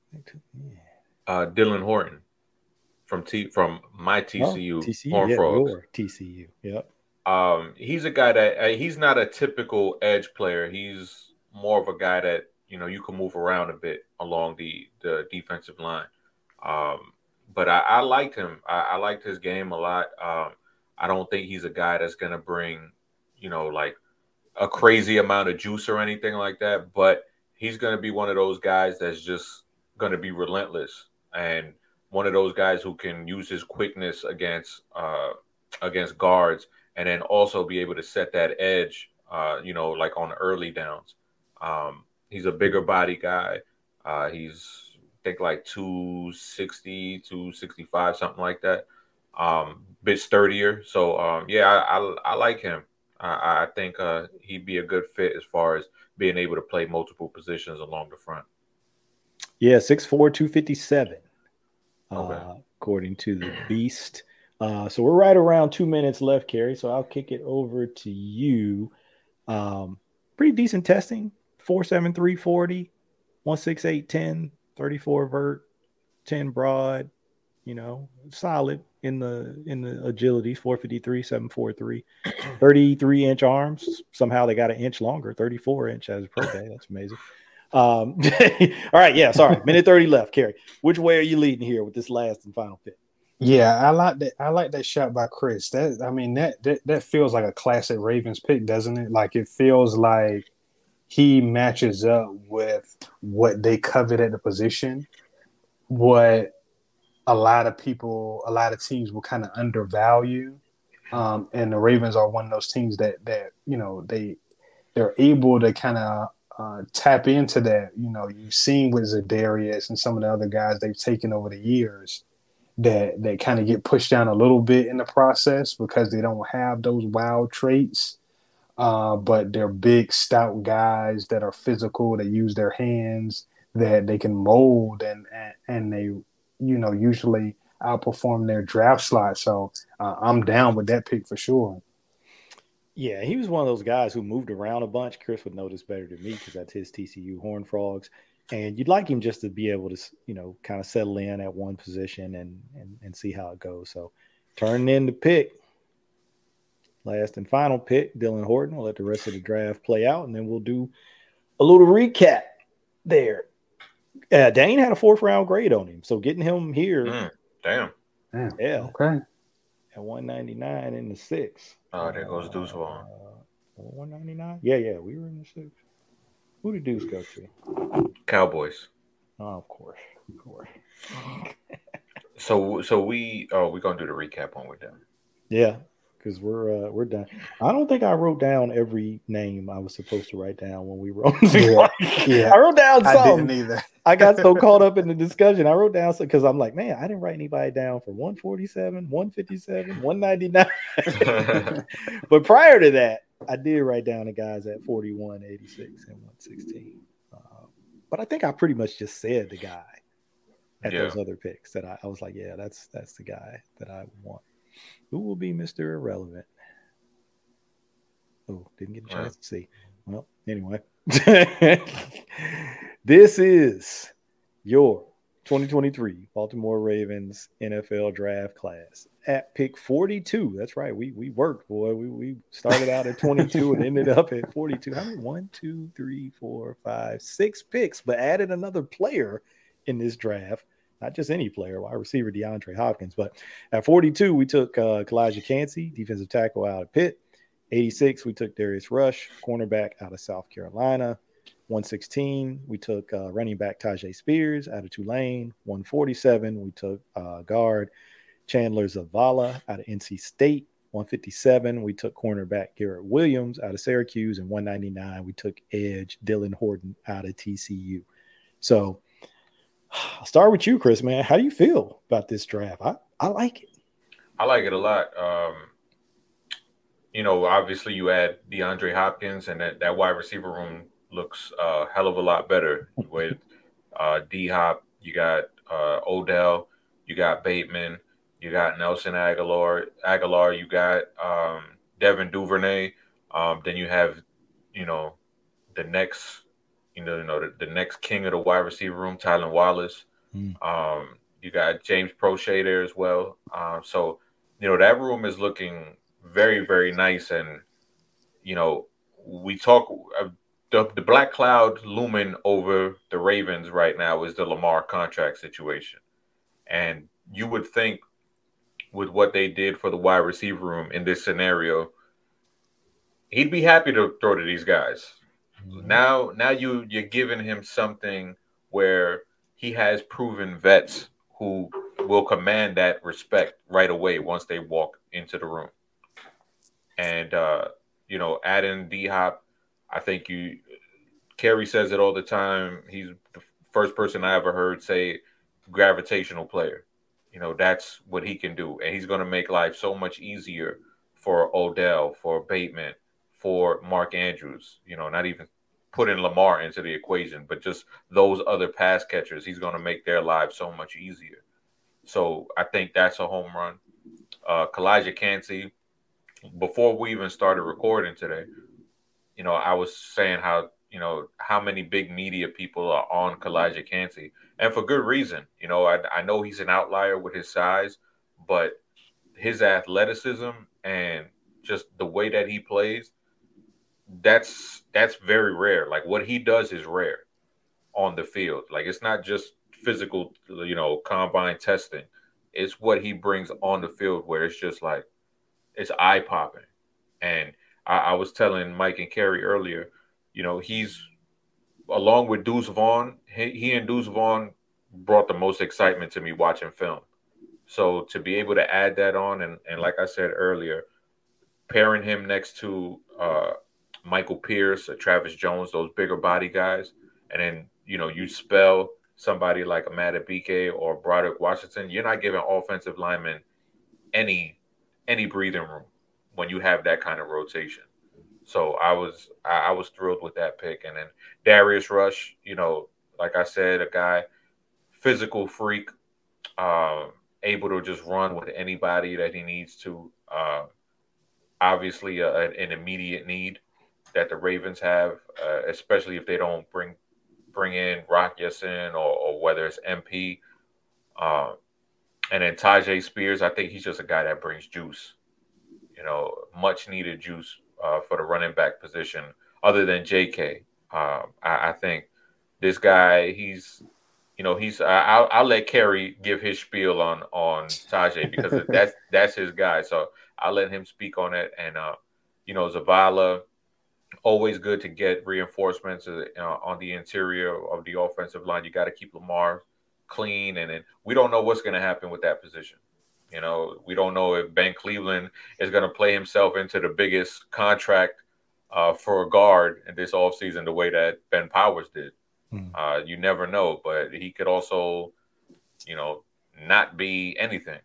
uh, Dylan Horton from T from my T C U, oh, T C U Horned yeah, Frogs. your T C U, yep. Um, he's a guy that uh, he's not a typical edge player. He's more of a guy that you know you can move around a bit along the the defensive line. Um, but I, I liked him. I, I liked his game a lot. Um, I don't think he's a guy that's gonna bring you know like a crazy amount of juice or anything like that. But he's gonna be one of those guys that's just gonna be relentless and one of those guys who can use his quickness against uh, against guards. And then also be able to set that edge, uh, you know, like on the early downs. Um, he's a bigger body guy. Uh, he's, I think, like two sixty, two sixty-five, something like that. Um, bit sturdier. So, um, yeah, I, I, I like him. I, I think uh, he'd be a good fit as far as being able to play multiple positions along the front. Yeah, six four, two fifty-seven, Okay. uh, according to the Beast. Uh, so we're right around two minutes left, Kerry. So I'll kick it over to you. Um, pretty decent testing. four seven three forty, one six eight ten, thirty-four vert, ten broad. You know, solid in the in the agility. four fifty-three, seven forty-three, thirty-three inch arms. Somehow they got an inch longer. thirty-four inch as a pro day. That's amazing. Um, all right, yeah. Sorry, minute thirty left, Kerry. Which way are you leading here with this last and final pick? Yeah, I like that. I like that shot by Chris. That I mean, that, that that feels like a classic Ravens pick, doesn't it? Like it feels like he matches up with what they covet at the position, what a lot of people, a lot of teams will kind of undervalue, um, and the Ravens are one of those teams that that you know they they're able to kind of uh, tap into that. You know, you've seen with Za'Darius and some of the other guys they've taken over the years. That they kind of get pushed down a little bit in the process because they don't have those wild traits, uh, but they're big, stout guys that are physical. They use their hands, that they can mold, and and, and they, you know, usually outperform their draft slot. So uh, I'm down with that pick for sure. Yeah, he was one of those guys who moved around a bunch. Chris would know this better than me because that's his T C U, Horned Frogs. And you'd like him just to be able to, you know, kind of settle in at one position and and, and see how it goes. So turning in the pick, last and final pick, Dylan Horton. We'll let the rest of the draft play out, and then we'll do a little recap there. Uh, Dane had a fourth round grade on him, so getting him here. Mm, damn. Damn. Yeah. Okay. At one ninety-nine in the six. Oh, there goes Deuce Uh, Vaughn. one ninety-nine? Yeah, yeah, we were in the six. Who did Deuce go to? Cowboys. Oh, of course, of course. So, so we oh, we're gonna do the recap when we're done. Yeah, because we're uh, we're done. I don't think I wrote down every name I was supposed to write down when we wrote. Yeah, yeah. I wrote down some. I didn't either. I got so caught up in the discussion. I wrote down some because I'm like, man, I didn't write anybody down for one forty-seven, one fifty-seven, one ninety-nine. But prior to that, I did write down the guys at forty-one, eighty-six, and one sixteen. Uh, but I think I pretty much just said the guy at Yeah. those other picks that I, I was like, yeah, that's that's the guy that I want. Who will be Mister Irrelevant? Oh, didn't get a chance to see. Well, anyway. This is your twenty twenty-three Baltimore Ravens N F L draft class at pick forty-two. That's right. We we worked, boy. We we started out at twenty-two and ended up at forty-two. How many? One, two, three, four, five, six picks, but added another player in this draft. Not just any player, wide receiver DeAndre Hopkins. But at forty-two, we took uh, Kalijah Kancey, defensive tackle out of Pitt. eighty-six, we took Darius Rush, cornerback out of South Carolina. one sixteen, we took uh, running back Tajay Spears out of Tulane. one forty-seven, we took uh, guard Chandler Zavala out of N C State. one fifty-seven, we took cornerback Garrett Williams out of Syracuse. And one ninety-nine, we took edge Dylan Horton out of T C U. So I'll start with you, Chris, man. How do you feel about this draft? I, I like it. I like it a lot. Um, you know, obviously you add DeAndre Hopkins, and that, that wide receiver room looks a uh, hell of a lot better with uh, D-Hop. You got uh, Odell. You got Bateman. You got Nelson Aguilar. Aguilar. You got um, Devin Duvernay. Um, then you have, you know, the next – You know, you know the, the next king of the wide receiver room, Tylan Wallace. Mm. Um, you got James Prochet there as well. Um, so, you know, that room is looking very, very nice. And, you know, we talk uh, the, the black cloud looming over the Ravens right now is the Lamar contract situation. And you would think with what they did for the wide receiver room in this scenario, he'd be happy to throw to these guys. Now, now you you're giving him something where he has proven vets who will command that respect right away once they walk into the room. And uh, you know, adding D-Hop, I think you. Kerry says it all the time. He's the first person I ever heard say gravitational player. You know, that's what he can do, and he's going to make life so much easier for Odell, for Bateman, for Mark Andrews, you know, not even putting Lamar into the equation, but just those other pass catchers, he's going to make their lives so much easier. So I think that's a home run. Uh, Kalijah Kancey, before we even started recording today, you know, I was saying how, you know, how many big media people are on Kalijah Kancey, and for good reason. You know, I, I know he's an outlier with his size, but his athleticism and just the way that he plays, that's that's very rare. Like what he does is rare on the field. Like it's not just physical, you know, combine testing. It's what he brings on the field where it's just like it's eye popping. And I, I was telling Mike and Kerry earlier, you know, he's along with Deuce Vaughn. He, he and Deuce Vaughn brought the most excitement to me watching film. So to be able to add that on, and and like I said earlier, pairing him next to uh, Michael Pierce or Travis Jones, those bigger body guys, and then, you know, you spell somebody like Amada Bike or Broderick Washington, you're not giving offensive linemen any any breathing room when you have that kind of rotation. So I was I, I was thrilled with that pick. And then Darius Rush, you know, like I said, a guy, physical freak, um, able to just run with anybody that he needs to. Uh, obviously, a, an immediate need that the Ravens have, uh, especially if they don't bring bring in Rock Ya-Sin or, or whether it's M P. Uh, and then Tajay Spears, I think he's just a guy that brings juice, you know, much needed juice uh, for the running back position other than J K. Uh, I, I think this guy, he's, you know, he's, I'll, I'll let Kerry give his spiel on, on Tajay because that's, that's his guy. So I'll let him speak on it. And, uh, you know, Zavala, always good to get reinforcements uh, on the interior of the offensive line. You got to keep Lamar clean. And then we don't know what's going to happen with that position. You know, we don't know if Ben Cleveland is going to play himself into the biggest contract uh, for a guard in this offseason the way that Ben Powers did. Hmm. Uh, you never know, but he could also, you know, not be anything.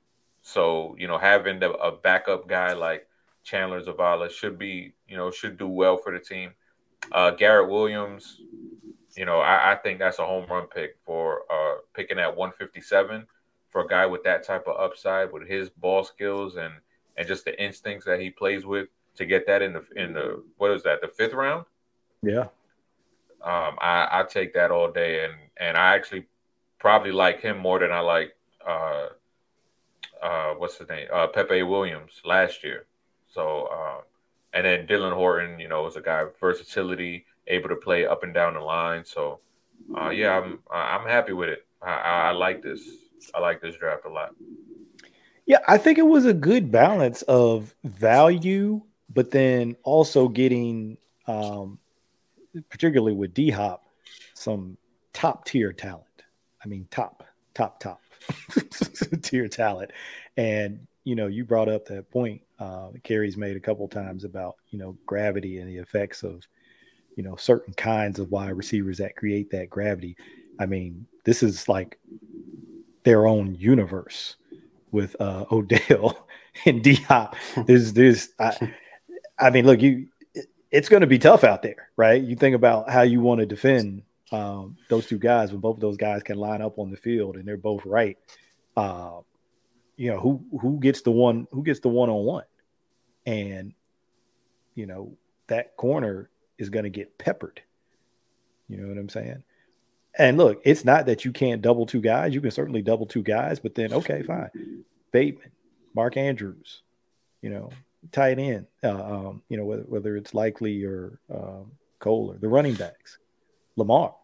So, you know, having the, a backup guy like Chandler Zavala should be, you know, should do well for the team. Uh, Garrett Williams, you know, I, I think that's a home run pick for uh, picking at one fifty-seven for a guy with that type of upside, with his ball skills and and just the instincts that he plays with, to get that in the in the what is that, the fifth round? Yeah, um, I, I take that all day, and and I actually probably like him more than I like uh, uh, what's his name, uh, Pepe Williams last year. So, uh, and then Dylan Horton, you know, was a guy of versatility, able to play up and down the line. So, uh, yeah, I'm I'm happy with it. I, I, I like this. I like this draft a lot. Yeah, I think it was a good balance of value, but then also getting, um, particularly with D Hop, some top tier talent. I mean, top, top, top tier talent. And, you know, you brought up that point, uh, Kerry's made a couple times about, you know, gravity and the effects of, you know, certain kinds of wide receivers that create that gravity. I mean, this is like their own universe with uh, Odell and D Hop. There's, there's, I, I mean, look, you, it's going to be tough out there, right? You think about how you want to defend um, those two guys when both of those guys can line up on the field and they're both right. Uh, you know, who who gets the one who gets the one on one, and you know that corner is going to get peppered. You know what I'm saying? And look, it's not that you can't double two guys. You can certainly double two guys, but then okay, fine. Bateman, Mark Andrews, you know, tight end. Uh, um, you know whether whether it's Likely or um, Cole or the running backs, Lamar.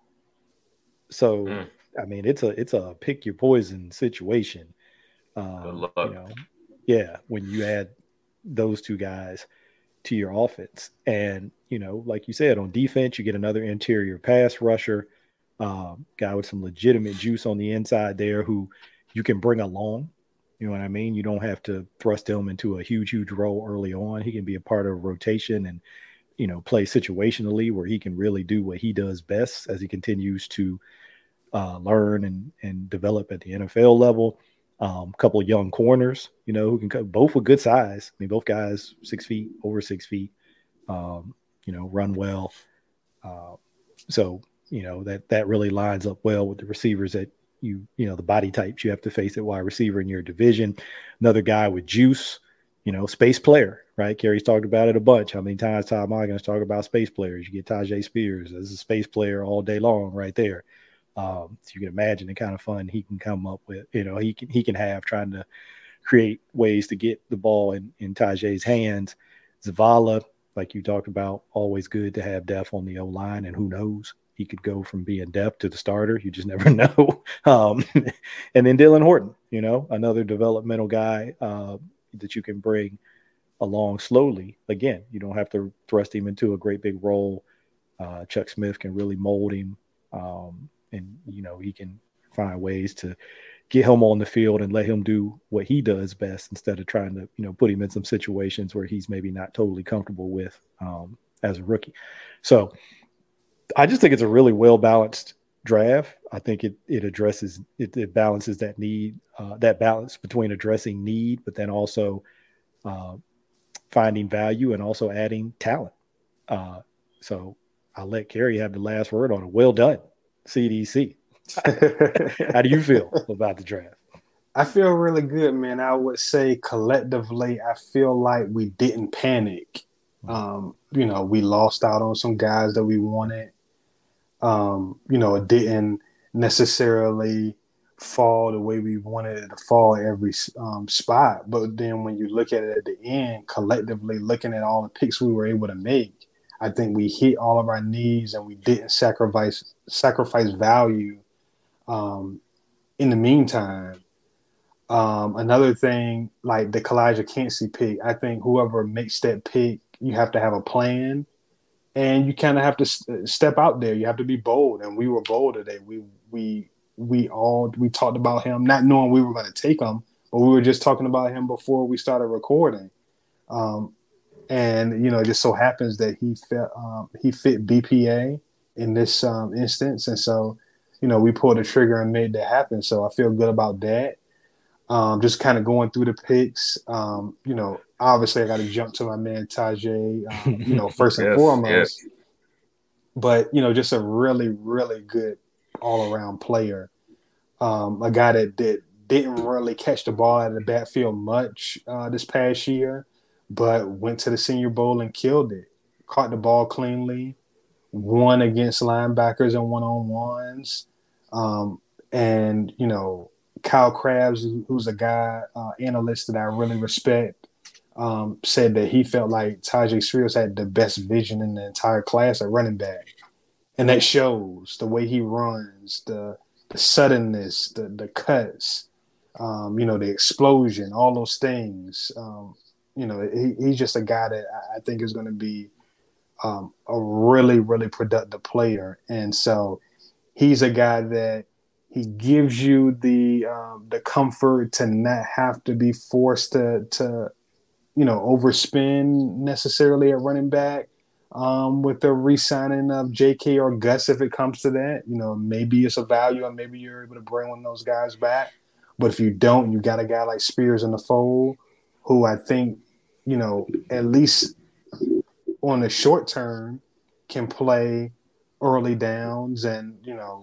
So mm. I mean, it's a it's a pick your poison situation. Um, you know, yeah, when you add those two guys to your offense, and you know, like you said, on defense, you get another interior pass rusher, um, guy with some legitimate juice on the inside there, who you can bring along. You know what I mean? You don't have to thrust him into a huge, huge role early on. He can be a part of a rotation and you know play situationally where he can really do what he does best as he continues to uh, learn and and develop at the N F L level. A um, couple of young corners, you know, who can cut both with good size. I mean, both guys six feet, over six feet, um, you know, run well. Uh, so, you know, that that really lines up well with the receivers that you, you know, the body types you have to face at wide receiver in your division. Another guy with juice, you know, space player, right? Kerry's talked about it a bunch. How many times Todd Monken's talk about space players? You get Tyjae Spears as a space player all day long right there. Um, so you can imagine the kind of fun he can come up with, you know, he can, he can have trying to create ways to get the ball in, in Tyjae's hands. Zavala, like you talked about, always good to have depth on the O-line, and who knows, he could go from being depth to the starter. You just never know. Um, and then Dylan Horton, you know, another developmental guy uh, that you can bring along slowly. Again, you don't have to thrust him into a great big role. Uh, Chuck Smith can really mold him. Um, And, you know, he can find ways to get him on the field and let him do what he does best instead of trying to, you know, put him in some situations where he's maybe not totally comfortable with um, as a rookie. So I just think it's a really well-balanced draft. I think it it addresses, it, it balances that need, uh, that balance between addressing need, but then also uh, finding value and also adding talent. Uh, so I'll let Kerry have the last word on it. Well done, C D C. How do you feel about the draft? I feel really good, man. I would say collectively, I feel like we didn't panic. Um, you know, we lost out on some guys that we wanted. Um, you know, it didn't necessarily fall the way we wanted it to fall every um, spot. But then when you look at it at the end, collectively looking at all the picks we were able to make, I think we hit all of our needs and we didn't sacrifice sacrifice value um, in the meantime. Um, another thing, like the Kalijah Kancey pick, I think whoever makes that pick, you have to have a plan. And you kind of have to st- step out there. You have to be bold. And we were bold today. We we we all we talked about him, not knowing we were going to take him, but we were just talking about him before we started recording. Um, and you know, it just so happens that he fit um, he fit B P A in this um, instance, and so you know we pulled the trigger and made that happen. So I feel good about that. Um, just kind of going through the picks. Um, you know, obviously I got to jump to my man Tyjae, um, you know, first and yes, foremost. Yes. But, you know, just a really, really good all-around player. Um, a guy that, that didn't really catch the ball out of the backfield much uh, this past year, but went to the Senior Bowl and killed it. Caught the ball cleanly, won against linebackers and one-on-ones. Um, And, you know, Kyle Krabs, who's a guy, uh, analyst that I really respect, um, said that he felt like Tyjae Spears had the best vision in the entire class at running back. And that shows the way he runs, the the suddenness, the the cuts, um, you know, the explosion, all those things. Um, you know, he, he's just a guy that I think is going to be um, a really, really productive player. And so he's a guy that he gives you the um, the comfort to not have to be forced to to you know overspend necessarily at running back. Um, with the re-signing of J K or Gus, if it comes to that, you know, maybe it's a value and maybe you're able to bring one of those guys back. But if you don't, you got a guy like Spears in the fold who I think, you know, at least on the short term can play early downs and, you know,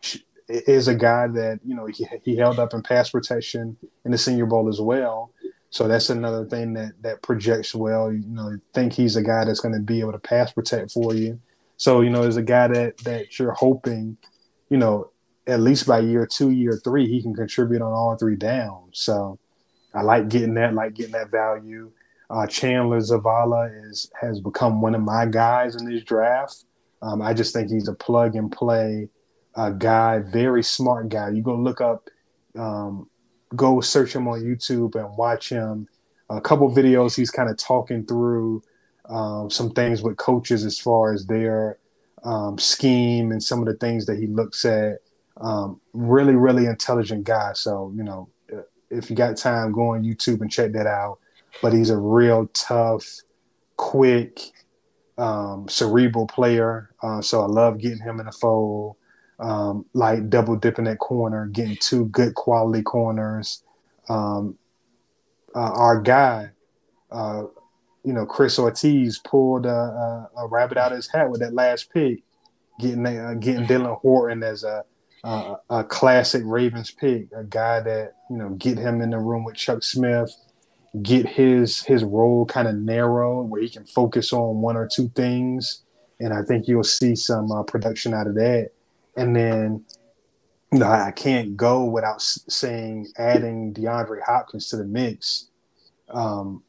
is a guy that, you know, he, he held up in pass protection in the Senior Bowl as well. So that's another thing that that projects well. You know, think he's a guy that's going to be able to pass protect for you. So, you know, there's a guy that that you're hoping, you know, at least by year two, year three, he can contribute on all three downs. So I like getting that, like getting that value. Uh, Chandler Zavala is has become one of my guys in this draft. Um, I just think he's a plug and play uh, guy, very smart guy. You go look up um, – go search him on YouTube and watch him. A couple videos, he's kind of talking through um, some things with coaches as far as their um, scheme and some of the things that he looks at. Um, really, really intelligent guy. So, you know, if you got time, go on YouTube and check that out. But he's a real tough, quick, um, cerebral player. Uh, so I love getting him in the fold. Um, like double dipping that corner, getting two good quality corners. Um, uh, our guy, uh, you know, Chris Ortiz pulled a, a, a rabbit out of his hat with that last pick, getting uh, getting Dylan Horton as a, a a classic Ravens pick, a guy that, you know, get him in the room with Chuck Smith, get his his role kind of narrow where he can focus on one or two things, and I think you'll see some uh, production out of that. And then, you know, I can't go without saying adding DeAndre Hopkins to the mix. Um,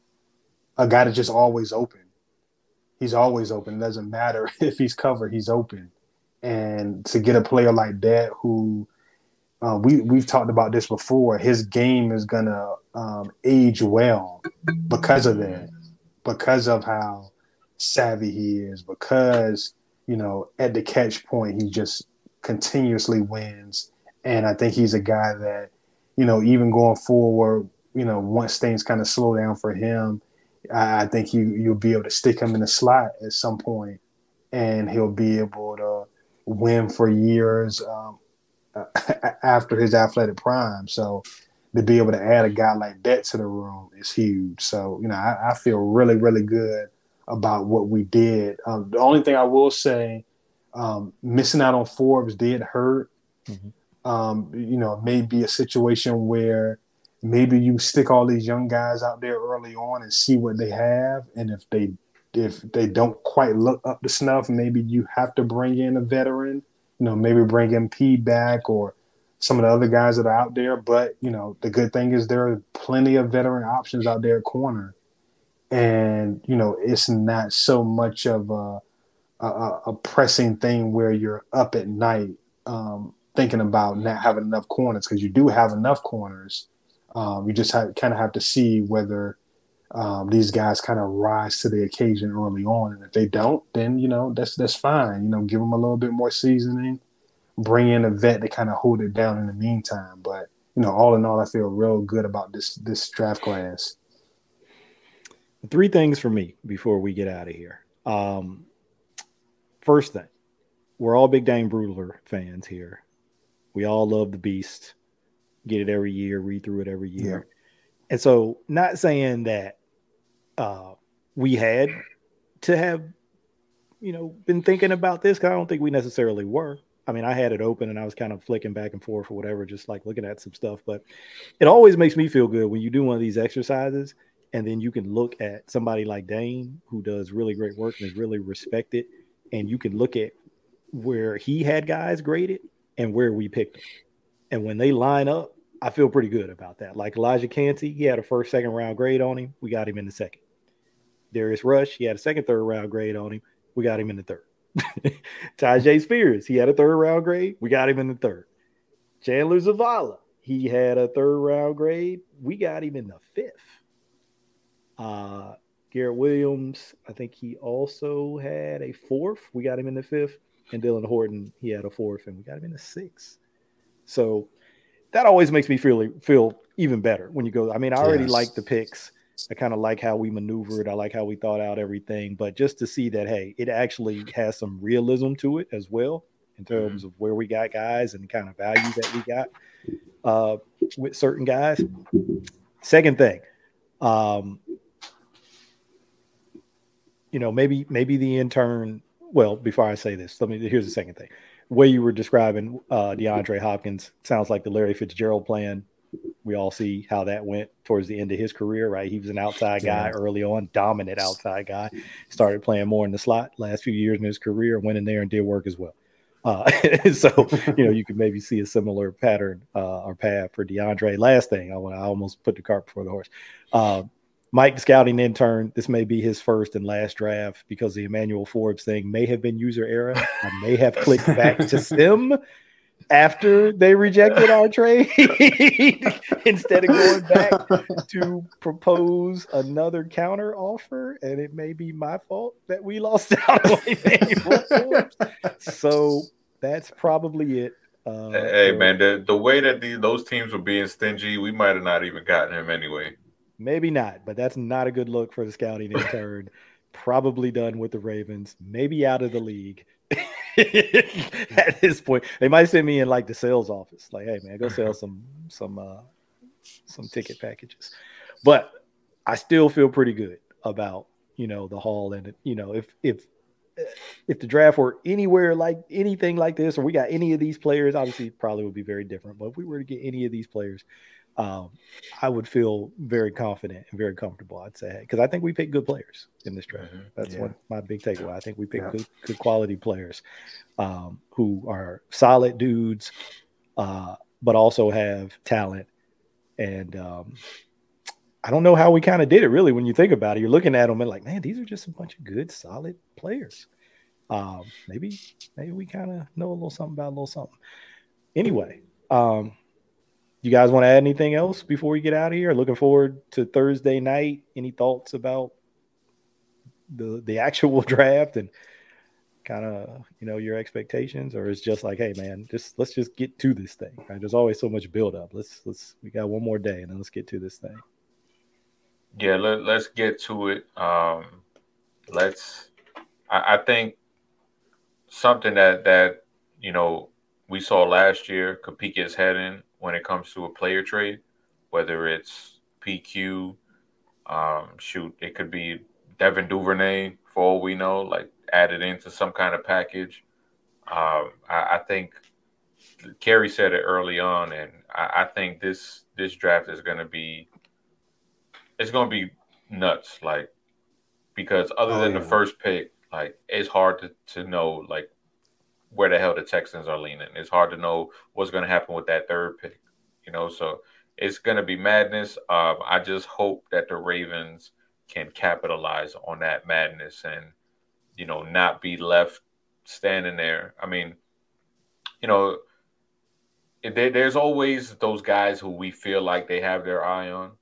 a guy that's just always open. He's always open. It doesn't matter if he's covered, he's open. And to get a player like that who uh, we, we've talked about this before, his game is going to um, age well because of that, because of how savvy he is, because, you know, at the catch point, he just continuously wins. And I think he's a guy that, you know, even going forward, you know, once things kind of slow down for him, I, I think you, you'll be able to stick him in the slot at some point and he'll be able to win for years um, after his athletic prime. So to be able to add a guy like that to the room is huge. So, you know, I, I feel really, really good about what we did. Um, the only thing I will say, Um, missing out on Forbes did hurt. Mm-hmm. Um, you know, it may be a situation where maybe you stick all these young guys out there early on and see what they have, and if they if they don't quite look up to snuff, maybe you have to bring in a veteran. You know, maybe bring M P back or some of the other guys that are out there. But you know, the good thing is there are plenty of veteran options out there at corner, and you know, it's not so much of a A, a pressing thing where you're up at night um, thinking about not having enough corners, because you do have enough corners. Um, you just have, kind of have to see whether um, these guys kind of rise to the occasion early on. And if they don't, then, you know, that's that's fine. You know, give them a little bit more seasoning, bring in a vet to kind of hold it down in the meantime. But, you know, all in all, I feel real good about this this draft class. Three things for me before we get out of here. Um, First thing, we're all Big Dane Brugler fans here. We all love the beast. Get it every year, read through it every year. Yeah. And so not saying that uh, we had to have, you know, been thinking about this, because I don't think we necessarily were. I mean, I had it open and I was kind of flicking back and forth or whatever, just like looking at some stuff. But it always makes me feel good when you do one of these exercises and then you can look at somebody like Dane, who does really great work and is really respected. And you can look at where he had guys graded and where we picked them. And when they line up, I feel pretty good about that. Like Elijah Cansey, he had a first, second round grade on him. We got him in the second. Darius Rush, he had a second, third round grade on him. We got him in the third. Tyjae Spears, he had a third round grade. We got him in the third. Chandler Zavala, he had a third round grade. We got him in the fifth. Uh, Garrett Williams, I think he also had a fourth. We got him in the fifth. And Dylan Horton, he had a fourth, and we got him in the sixth. So that always makes me feel feel even better when you go. I mean, I already yes. like the picks. I kind of like how we maneuvered. I like how we thought out everything. But just to see that, hey, it actually has some realism to it as well in terms mm-hmm. of where we got guys and kind of value that we got uh, with certain guys. Second thing, um, you know, maybe maybe the intern. Well, before I say this, let me. Here's the second thing. The way you were describing uh, DeAndre Hopkins sounds like the Larry Fitzgerald plan. We all see how that went towards the end of his career, right? He was an outside guy yeah. early on, dominant outside guy. Started playing more in the slot last few years in his career, went in there and did work as well. Uh, so, you know, you could maybe see a similar pattern uh, or path for DeAndre. Last thing, I, I almost put the cart before the horse. Uh, Mike, the scouting intern, this may be his first and last draft because the Emmanuel Forbes thing may have been user error. I may have clicked back to Sim after they rejected our trade instead of going back to propose another counter offer. And it may be my fault that we lost out on Emmanuel Forbes. So that's probably it. Uh, hey, man, the, the way that the, those teams were being stingy, we might have not even gotten him anyway. Maybe not, but that's not a good look for the scouting intern. Probably done with the Ravens, maybe out of the league. At this point, they might send me in like the sales office. Like, hey man, go sell some some uh, some ticket packages. But I still feel pretty good about you know the haul and you know if if if the draft were anywhere like anything like this, or we got any of these players, obviously it probably would be very different. But if we were to get any of these players, um, I would feel very confident and very comfortable, I'd say, because I think we picked good players in this draft. Mm-hmm. That's yeah. one my big takeaway. I think we picked yeah. good, good quality players um, who are solid dudes, uh, but also have talent. And um, I don't know how we kind of did it, really, when you think about it. You're looking at them and like, man, these are just a bunch of good, solid players. Um, maybe, maybe we kind of know a little something about a little something. Anyway, um, you guys want to add anything else before we get out of here? Looking forward to Thursday night. Any thoughts about the the actual draft and kind of, you know, your expectations? Or it's just like, hey man, just let's just get to this thing. Right? There's always so much build up. Let's let's we got one more day and then let's get to this thing. Yeah, let, let's get to it. Um, let's I, I think something that that you know we saw last year could peek its head in when it comes to a player trade, whether it's P Q, um, shoot, it could be Devin Duvernay for all we know, like added into some kind of package. Um, I, I think Kerry said it early on, and I, I think this this draft is going to be it's going to be nuts, like because other oh, than yeah. the first pick, like it's hard to to know like where the hell the Texans are leaning. It's hard to know what's going to happen with that third pick, you know, so it's going to be madness. Um, I just hope that the Ravens can capitalize on that madness and, you know, not be left standing there. I mean, you know, there, there's always those guys who we feel like they have their eye on.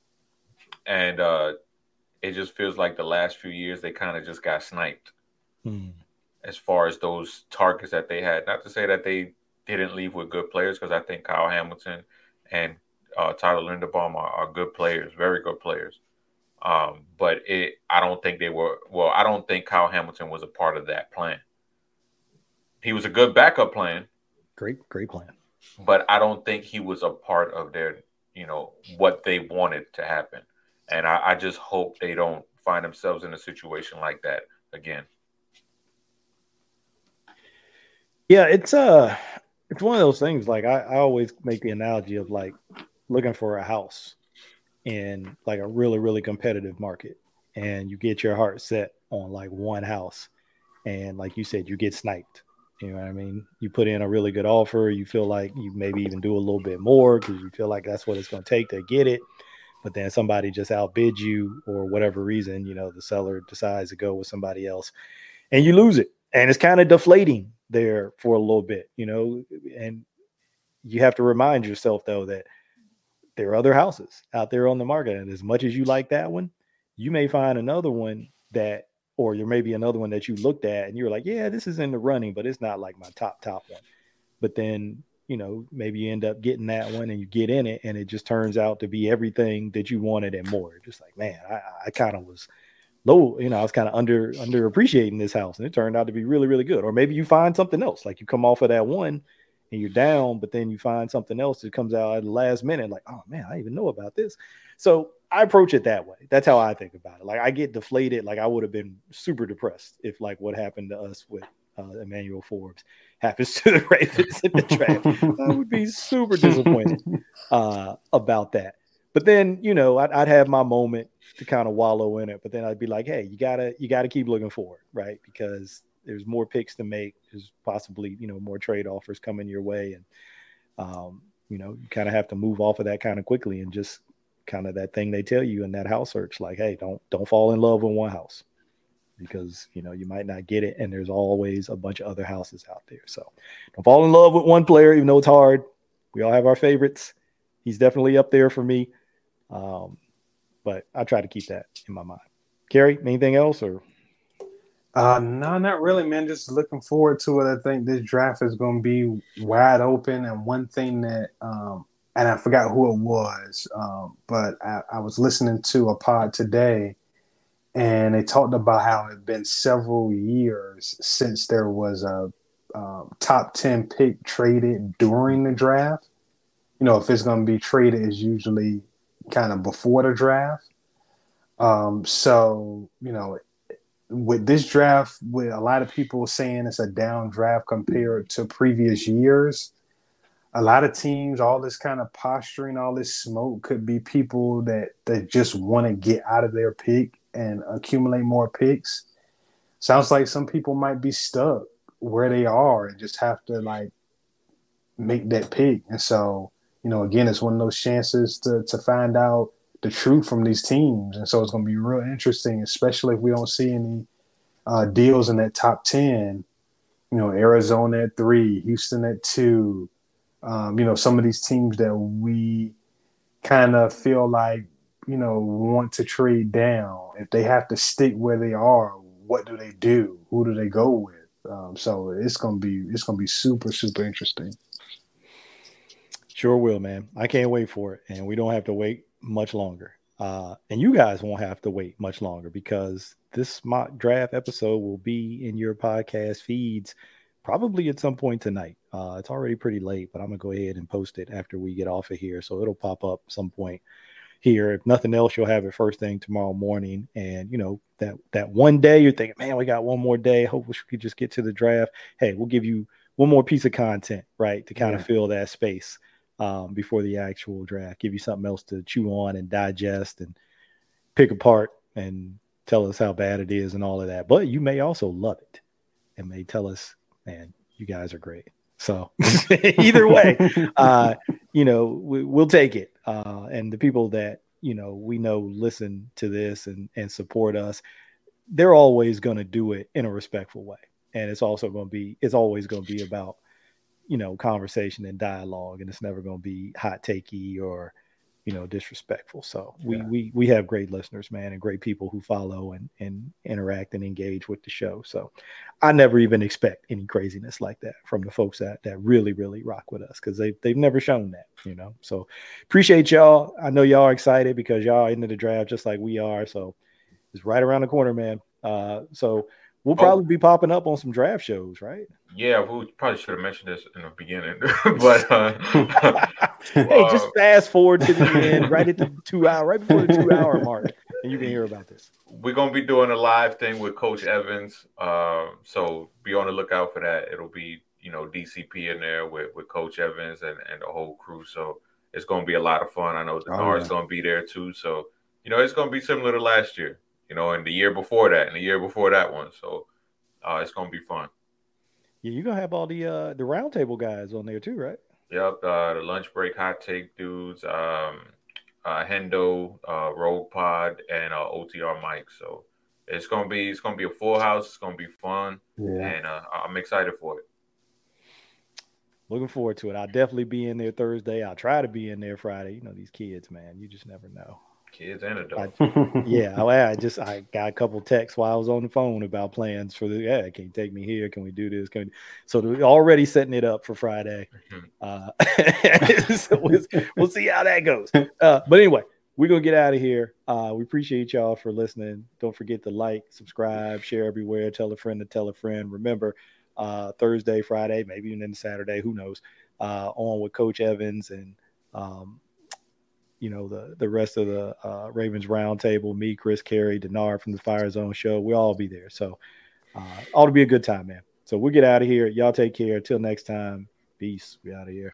And uh, it just feels like the last few years they kind of just got sniped. Hmm. As far as those targets that they had. Not to say that they didn't leave with good players, because I think Kyle Hamilton and uh, Tyler Linderbaum are, are good players, very good players. Um, but it, I don't think they were, well, I don't think Kyle Hamilton was a part of that plan. He was a good backup plan. Great, great plan. But I don't think he was a part of their, you know, what they wanted to happen. And I, I just hope they don't find themselves in a situation like that again. Yeah, it's uh it's one of those things. Like I, I always make the analogy of like looking for a house in like a really, really competitive market, and you get your heart set on like one house, and like you said, you get sniped You know what I mean? You put in a really good offer. You feel like you maybe even do a little bit more because you feel like that's what it's going to take to get it. But then somebody just outbids you or whatever reason, you know, the seller decides to go with somebody else and you lose it. And it's kind of deflating there for a little bit, you know, and you have to remind yourself, though, that there are other houses out there on the market. And as much as you like that one, you may find another one that, or there may be another one that you looked at and you're like, yeah, this is in the running, but it's not like my top, top one. But then, you know, maybe you end up getting that one and you get in it and it just turns out to be everything that you wanted and more. Just like, man, I, I kind of was low, you know, I was kind of under, under appreciating this house and it turned out to be really, really good. Or maybe you find something else, like you come off of that one and you're down, but then you find something else that comes out at the last minute, like, oh man, I didn't even know about this. So I approach it that way. That's how I think about it. Like I get deflated. Like I would have been super depressed if like what happened to us with uh, Emmanuel Forbes happens to the Ravens in the draft. I would be super disappointed uh, about that. But then, you know, I'd, I'd have my moment to kind of wallow in it. But then I'd be like, hey, you gotta, you gotta keep looking forward, right? Because there's more picks to make. There's possibly, you know, more trade offers coming your way. And, um, you know, you kind of have to move off of that kind of quickly and just kind of that thing they tell you in that house search, like, hey, don't, don't fall in love with one house because, you know, you might not get it. And there's always a bunch of other houses out there. So don't fall in love with one player, even though it's hard. We all have our favorites. He's definitely up there for me. Um, but I try to keep that in my mind. Kerry, anything else or? Uh, no, not really, man. Just looking forward to it. I think this draft is going to be wide open. And one thing that, um, and I forgot who it was, um, but I, I was listening to a pod today, and they talked about how it had been several years since there was a um, top ten pick traded during the draft. You know, if it's going to be traded, it's usually kind of before the draft. Um, so, you know, with this draft, with a lot of people saying it's a down draft compared to previous years, a lot of teams, all this kind of posturing, all this smoke could be people that, that just want to get out of their pick and accumulate more picks. Sounds like some people might be stuck where they are and just have to like make that pick. And so, you know, again, it's one of those chances to to find out the truth from these teams. And so it's going to be real interesting, especially if we don't see any uh, deals in that top ten. You know, Arizona at three, Houston at two. Um, you know, some of these teams that we kind of feel like, you know, want to trade down. If they have to stick where they are, what do they do? Who do they go with? Um, so it's gonna be it's gonna be super super interesting. Sure will, man. I can't wait for it, and we don't have to wait much longer. Uh, and you guys won't have to wait much longer because this mock draft episode will be in your podcast feeds probably at some point tonight. Uh, it's already pretty late, but I'm going to go ahead and post it after we get off of here. So it'll pop up some point here. If nothing else, you'll have it first thing tomorrow morning. And, you know, that, that one day you're thinking, man, we got one more day. Hope we could just get to the draft. Hey, we'll give you one more piece of content, right, to kind yeah. of fill that space um, before the actual draft. Give you something else to chew on and digest and pick apart and tell us how bad it is and all of that. But you may also love it and may tell us, man, you guys are great. So either way, uh, you know, we, we'll take it. Uh, and the people that, you know, we know listen to this and, and support us, they're always going to do it in a respectful way. And it's also going to be, it's always going to be about, you know, conversation and dialogue. And it's never going to be hot takey or, you know, disrespectful. So we, yeah. we, we have great listeners, man, and great people who follow and, and interact and engage with the show. So I never even expect any craziness like that from the folks that, that really, really rock with us. Cause they, they've never shown that, you know, so appreciate y'all. I know y'all are excited because y'all are into the draft just like we are. So it's right around the corner, man. Uh, so we'll probably oh. be popping up on some draft shows, right? Yeah, we probably should have mentioned this in the beginning, but uh, hey, uh, just fast forward to the end, right at the two hour, right before the two hour mark, and you can hear about this. We're gonna be doing a live thing with Coach Evans, uh, so be on the lookout for that. It'll be, you know, D C P in there with, with Coach Evans and, and the whole crew. So it's gonna be a lot of fun. I know the Nard's oh, yeah. gonna be there too. So you know, it's gonna be similar to last year, you know, and the year before that, and the year before that one. So uh, it's gonna be fun. Yeah, you're gonna have all the uh the roundtable guys on there too, right? Yep, uh, the lunch break hot take dudes, um, uh, Hendo, uh, Rogue Pod, and uh, O T R Mike. So it's gonna be it's gonna be a full house. It's gonna be fun, Yeah. and uh, I'm excited for it. Looking forward to it. I'll definitely be in there Thursday. I'll try to be in there Friday. You know, these kids, man, you just never know. Kids and adults. I, yeah, I, I just I got a couple texts while I was on the phone about plans for the. Yeah, can you take me here? Can we do this? Can we, so they're already setting it up for Friday. Uh, so we'll, we'll see how that goes. Uh, but anyway, we're gonna get out of here. Uh, we appreciate y'all for listening. Don't forget to like, subscribe, share everywhere. Tell a friend to tell a friend. Remember, uh, Thursday, Friday, maybe even Saturday. Who knows? Uh, on with Coach Evans and. Um, you know, the the rest of the uh, Ravens roundtable, me, Chris Carey, Denard from the Fire Zone show. We'll all be there. So uh, ought to be a good time, man. So we'll get out of here. Y'all take care. Till next time. Peace. We out of here.